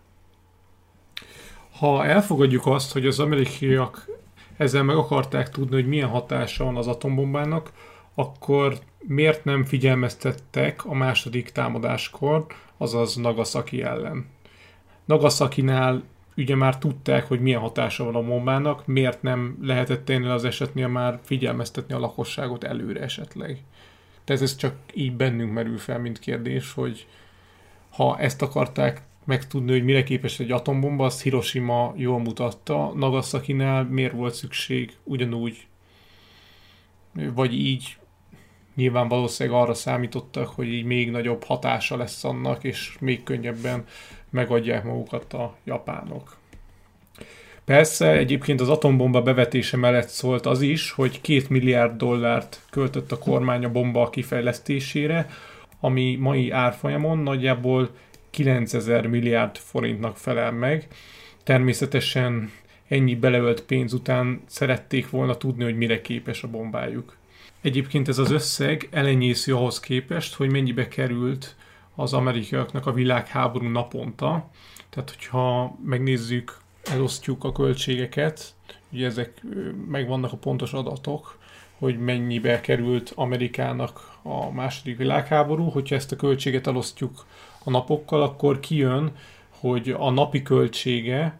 Ha elfogadjuk azt, hogy az amerikaiak ezzel meg akarták tudni, hogy milyen hatása van az atombombának, akkor miért nem figyelmeztettek a második támadáskor, azaz Nagasaki ellen? Nagasakinál ugye már tudták, hogy milyen hatása van a bombának, miért nem lehetett ennél az esetnél már figyelmeztetni a lakosságot előre esetleg? Tehát ez csak így bennünk merül fel, mint kérdés, hogy ha ezt akarták megtudni, hogy mire képes egy atombomba, azt Hiroshima jól mutatta. Nagasakinál miért volt szükség ugyanúgy, vagy így, nyilván valószínűleg arra számítottak, hogy így még nagyobb hatása lesz annak, és még könnyebben megadják magukat a japánok. Persze egyébként az atombomba bevetése mellett szólt az is, hogy $2 milliárd költött a kormány a bomba kifejlesztésére, ami mai árfolyamon nagyjából 9000 milliárd forintnak felel meg. Természetesen ennyi beleölt pénz után szerették volna tudni, hogy mire képes a bombájuk. Egyébként ez az összeg elenyésző ahhoz képest, hogy mennyibe került az amerikaiaknak a világháború naponta. Tehát, hogyha megnézzük, elosztjuk a költségeket, ugye ezek megvannak a pontos adatok, hogy mennyibe került Amerikának a második világháború. Hogyha ezt a költséget elosztjuk a napokkal, akkor kijön, hogy a napi költsége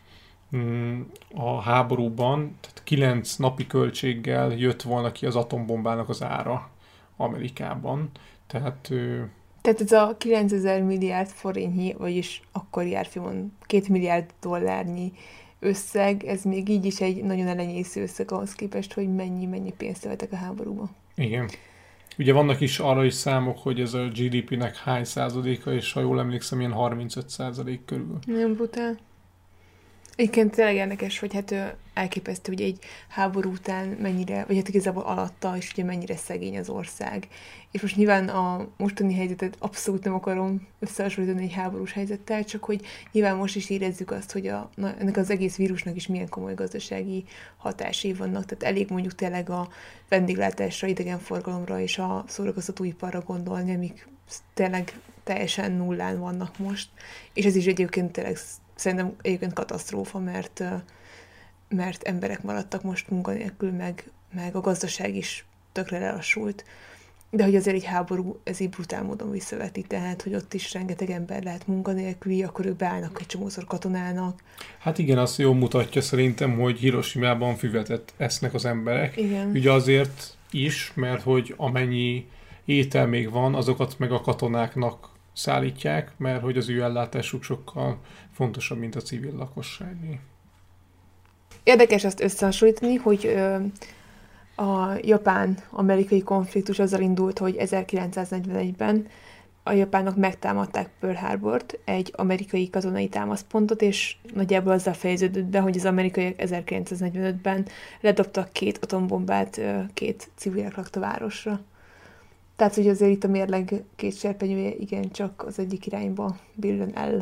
a háborúban, tehát 9 napi költséggel jött volna ki az atombombának az ára Amerikában. Tehát ez a 9000 milliárd forintnyi, vagyis akkori árfolyamon $2 milliárd összeg, ez még így is egy nagyon elenyésző összeg ahhoz képest, hogy mennyi pénzt vettek a háborúba. Igen. Ugye vannak is arra is számok, hogy ez a GDP-nek hány százaléka, és ha jól emlékszem, ilyen 35% körül. Nagyon brutál. Egyébként tényleg érdekes, hogy hát elképesztő, hogy egy háború után mennyire, vagy hát igazából alatta, és ugye mennyire szegény az ország. És most nyilván a mostani helyzetet abszolút nem akarom összehasonlítani egy háborús helyzettel, csak hogy nyilván most is érezzük azt, hogy ennek az egész vírusnak is milyen komoly gazdasági hatásai vannak. Tehát elég mondjuk tényleg a vendéglátásra, idegenforgalomra és a szórakoztatóiparra gondolni, amik tényleg teljesen nullán vannak most. És ez is egyébként tényleg szerintem egyébként katasztrófa, mert emberek maradtak most munkanélkül, meg a gazdaság is tökre lelassult. De hogy azért egy háború ez így brutál módon visszaveti, tehát hogy ott is rengeteg ember lehet munkanélküli, akkor ők beállnak egy csomószor katonának. Hát igen, azt jól mutatja szerintem, hogy Hiroshimában füvetet esznek az emberek. Igen. Ugye azért is, mert hogy amennyi étel még van, azokat meg a katonáknak szállítják, mert hogy az ő ellátásuk sokkal fontosabb, mint a civil lakosságé. Érdekes azt összehasonlítani, hogy a japán-amerikai konfliktus azzal indult, hogy 1941-ben a japánok megtámadták Pearl Harbort, egy amerikai katonai támaszpontot, és nagyjából azzal fejeződött be, hogy az amerikaiak 1945-ben ledobtak 2 atombombát 2 civilek lakta városra. Tehát, hogy azért itt a mérleg 2 serpenyője igencsak az egyik irányba billen el.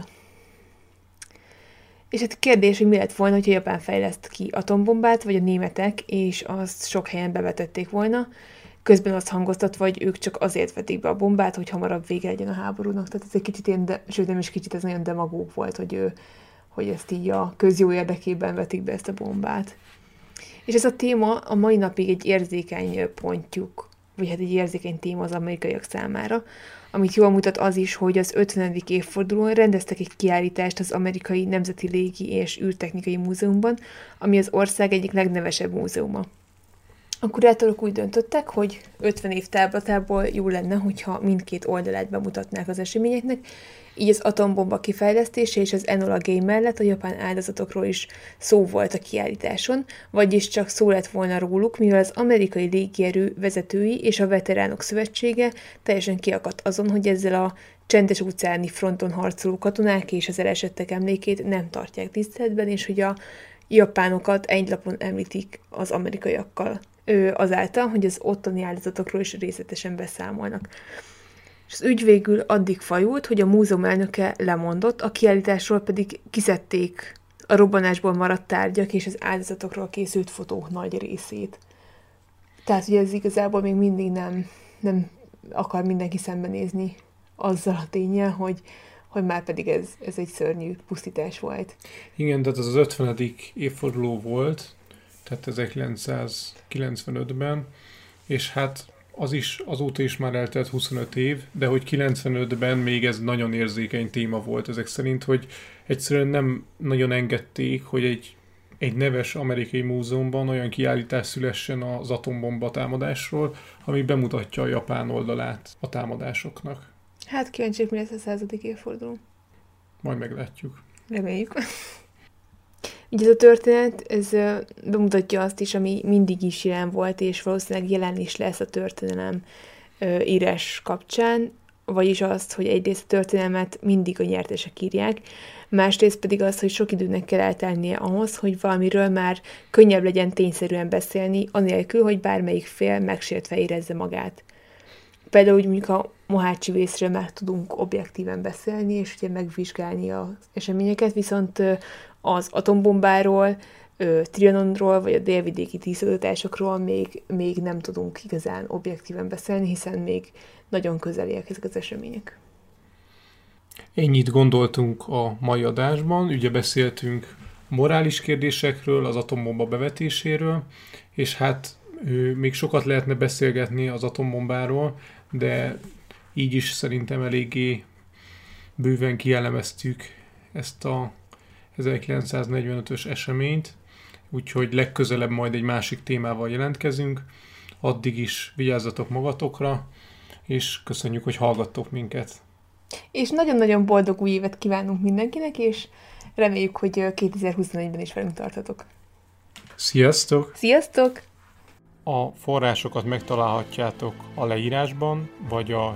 És hát kérdés, hogy mi lett volna, hogyha Japán fejleszt ki atombombát, vagy a németek, és azt sok helyen bevetették volna, közben azt hangoztatva, hogy ők csak azért vetik be a bombát, hogy hamarabb vége legyen a háborúnak. Tehát ez egy kicsit sőt nem is kicsit, ez nagyon demagóg volt, hogy ezt így a közjó érdekében vetik be ezt a bombát. És ez a téma a mai napig egy érzékeny pontjuk, vagy hát egy érzékeny téma az amerikaiak számára, amit jól mutat az is, hogy az 50. évfordulón rendeztek egy kiállítást az Amerikai Nemzeti Légi és űrtechnikai Múzeumban, ami az ország egyik legnevesebb múzeuma. A kurátorok úgy döntöttek, hogy 50 év távlatából jó lenne, hogyha mindkét oldalát bemutatnák az eseményeknek, így az atombomba kifejlesztése és az Enola Gay mellett a japán áldozatokról is szó volt a kiállításon, vagyis csak szó lett volna róluk, mivel az amerikai légierő vezetői és a veteránok szövetsége teljesen kiakadt azon, hogy ezzel a csendes óceáni fronton harcoló katonák és az elesettek emlékét nem tartják tiszteletben, és hogy a japánokat egy lapon említik az amerikaiakkal, azáltal, hogy az ottani áldozatokról is részletesen beszámolnak. És az ügy végül addig fajult, hogy a múzeum elnöke lemondott, a kiállításról pedig kiszedték a robbanásból maradt tárgyak és az áldozatokról készült fotók nagy részét. Tehát, hogy ez igazából még mindig nem akar mindenki szembenézni azzal a ténnyel, hogy már pedig ez egy szörnyű pusztítás volt. Igen, tehát az 50. évforduló volt, tehát 1995-ben, és hát azóta is már eltelt 25 év, de hogy 95-ben még ez nagyon érzékeny téma volt ezek szerint, hogy egyszerűen nem nagyon engedték, hogy egy neves amerikai múzeumban olyan kiállítás szülessen az atombomba támadásról, ami bemutatja a japán oldalát a támadásoknak. Hát kíváncsiak, mi lesz a 100. évforduló. majd meglátjuk. Reméljük. Ugye ez a történet, ez bemutatja azt is, ami mindig is jelen volt, és valószínűleg jelen is lesz a történelem írás kapcsán, vagyis azt, hogy egyrészt a történelmet mindig a nyertesek írják, másrészt pedig az, hogy sok időnek kell eltelnie ahhoz, hogy valamiről már könnyebb legyen tényszerűen beszélni, anélkül, hogy bármelyik fél megsértve érezze magát. Például úgy mondjuk a Mohácsi vészről már tudunk objektíven beszélni, és ugye megvizsgálni az eseményeket, viszont az atombombáról, Trianonról, vagy a délvidéki tisztogatásokról még nem tudunk igazán objektíven beszélni, hiszen még nagyon közeliek ezek az események. Ennyit gondoltunk a mai adásban, ugye beszéltünk morális kérdésekről, az atombomba bevetéséről, és hát még sokat lehetne beszélgetni az atombombáról, de így is szerintem eléggé bőven kielemeztük ezt a 1945-ös eseményt, úgyhogy legközelebb majd egy másik témával jelentkezünk. Addig is vigyázzatok magatokra, és köszönjük, hogy hallgattok minket. És nagyon-nagyon boldog új évet kívánunk mindenkinek, és reméljük, hogy 2021-ben is velünk tartatok. Sziasztok! Sziasztok! A forrásokat megtalálhatjátok a leírásban, vagy a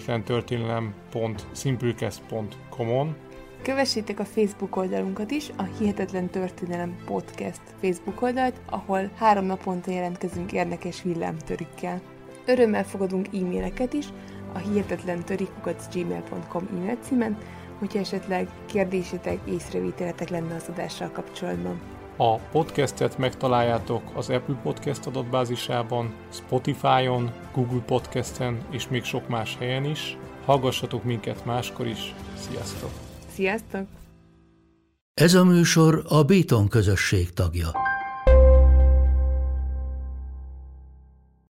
hihetetlentörténelem.simplecast.com-on. Kövessétek a Facebook oldalunkat is, a Hihetetlen Történelem Podcast Facebook oldalt, ahol 3 naponta jelentkezünk érdekes villámtörikkel. Örömmel fogadunk e-maileket is a hihetetlentörik@gmail.com e-mail címen, hogyha esetleg kérdésetek, észrevételetek lenne az adással kapcsolatban. A podcastet megtaláljátok az Apple Podcast adatbázisában, Spotify-on, Google Podcasten és még sok más helyen is. Hallgassatok minket máskor is. Sziasztok! Sziasztok! Ez a műsor a Béton közösség tagja.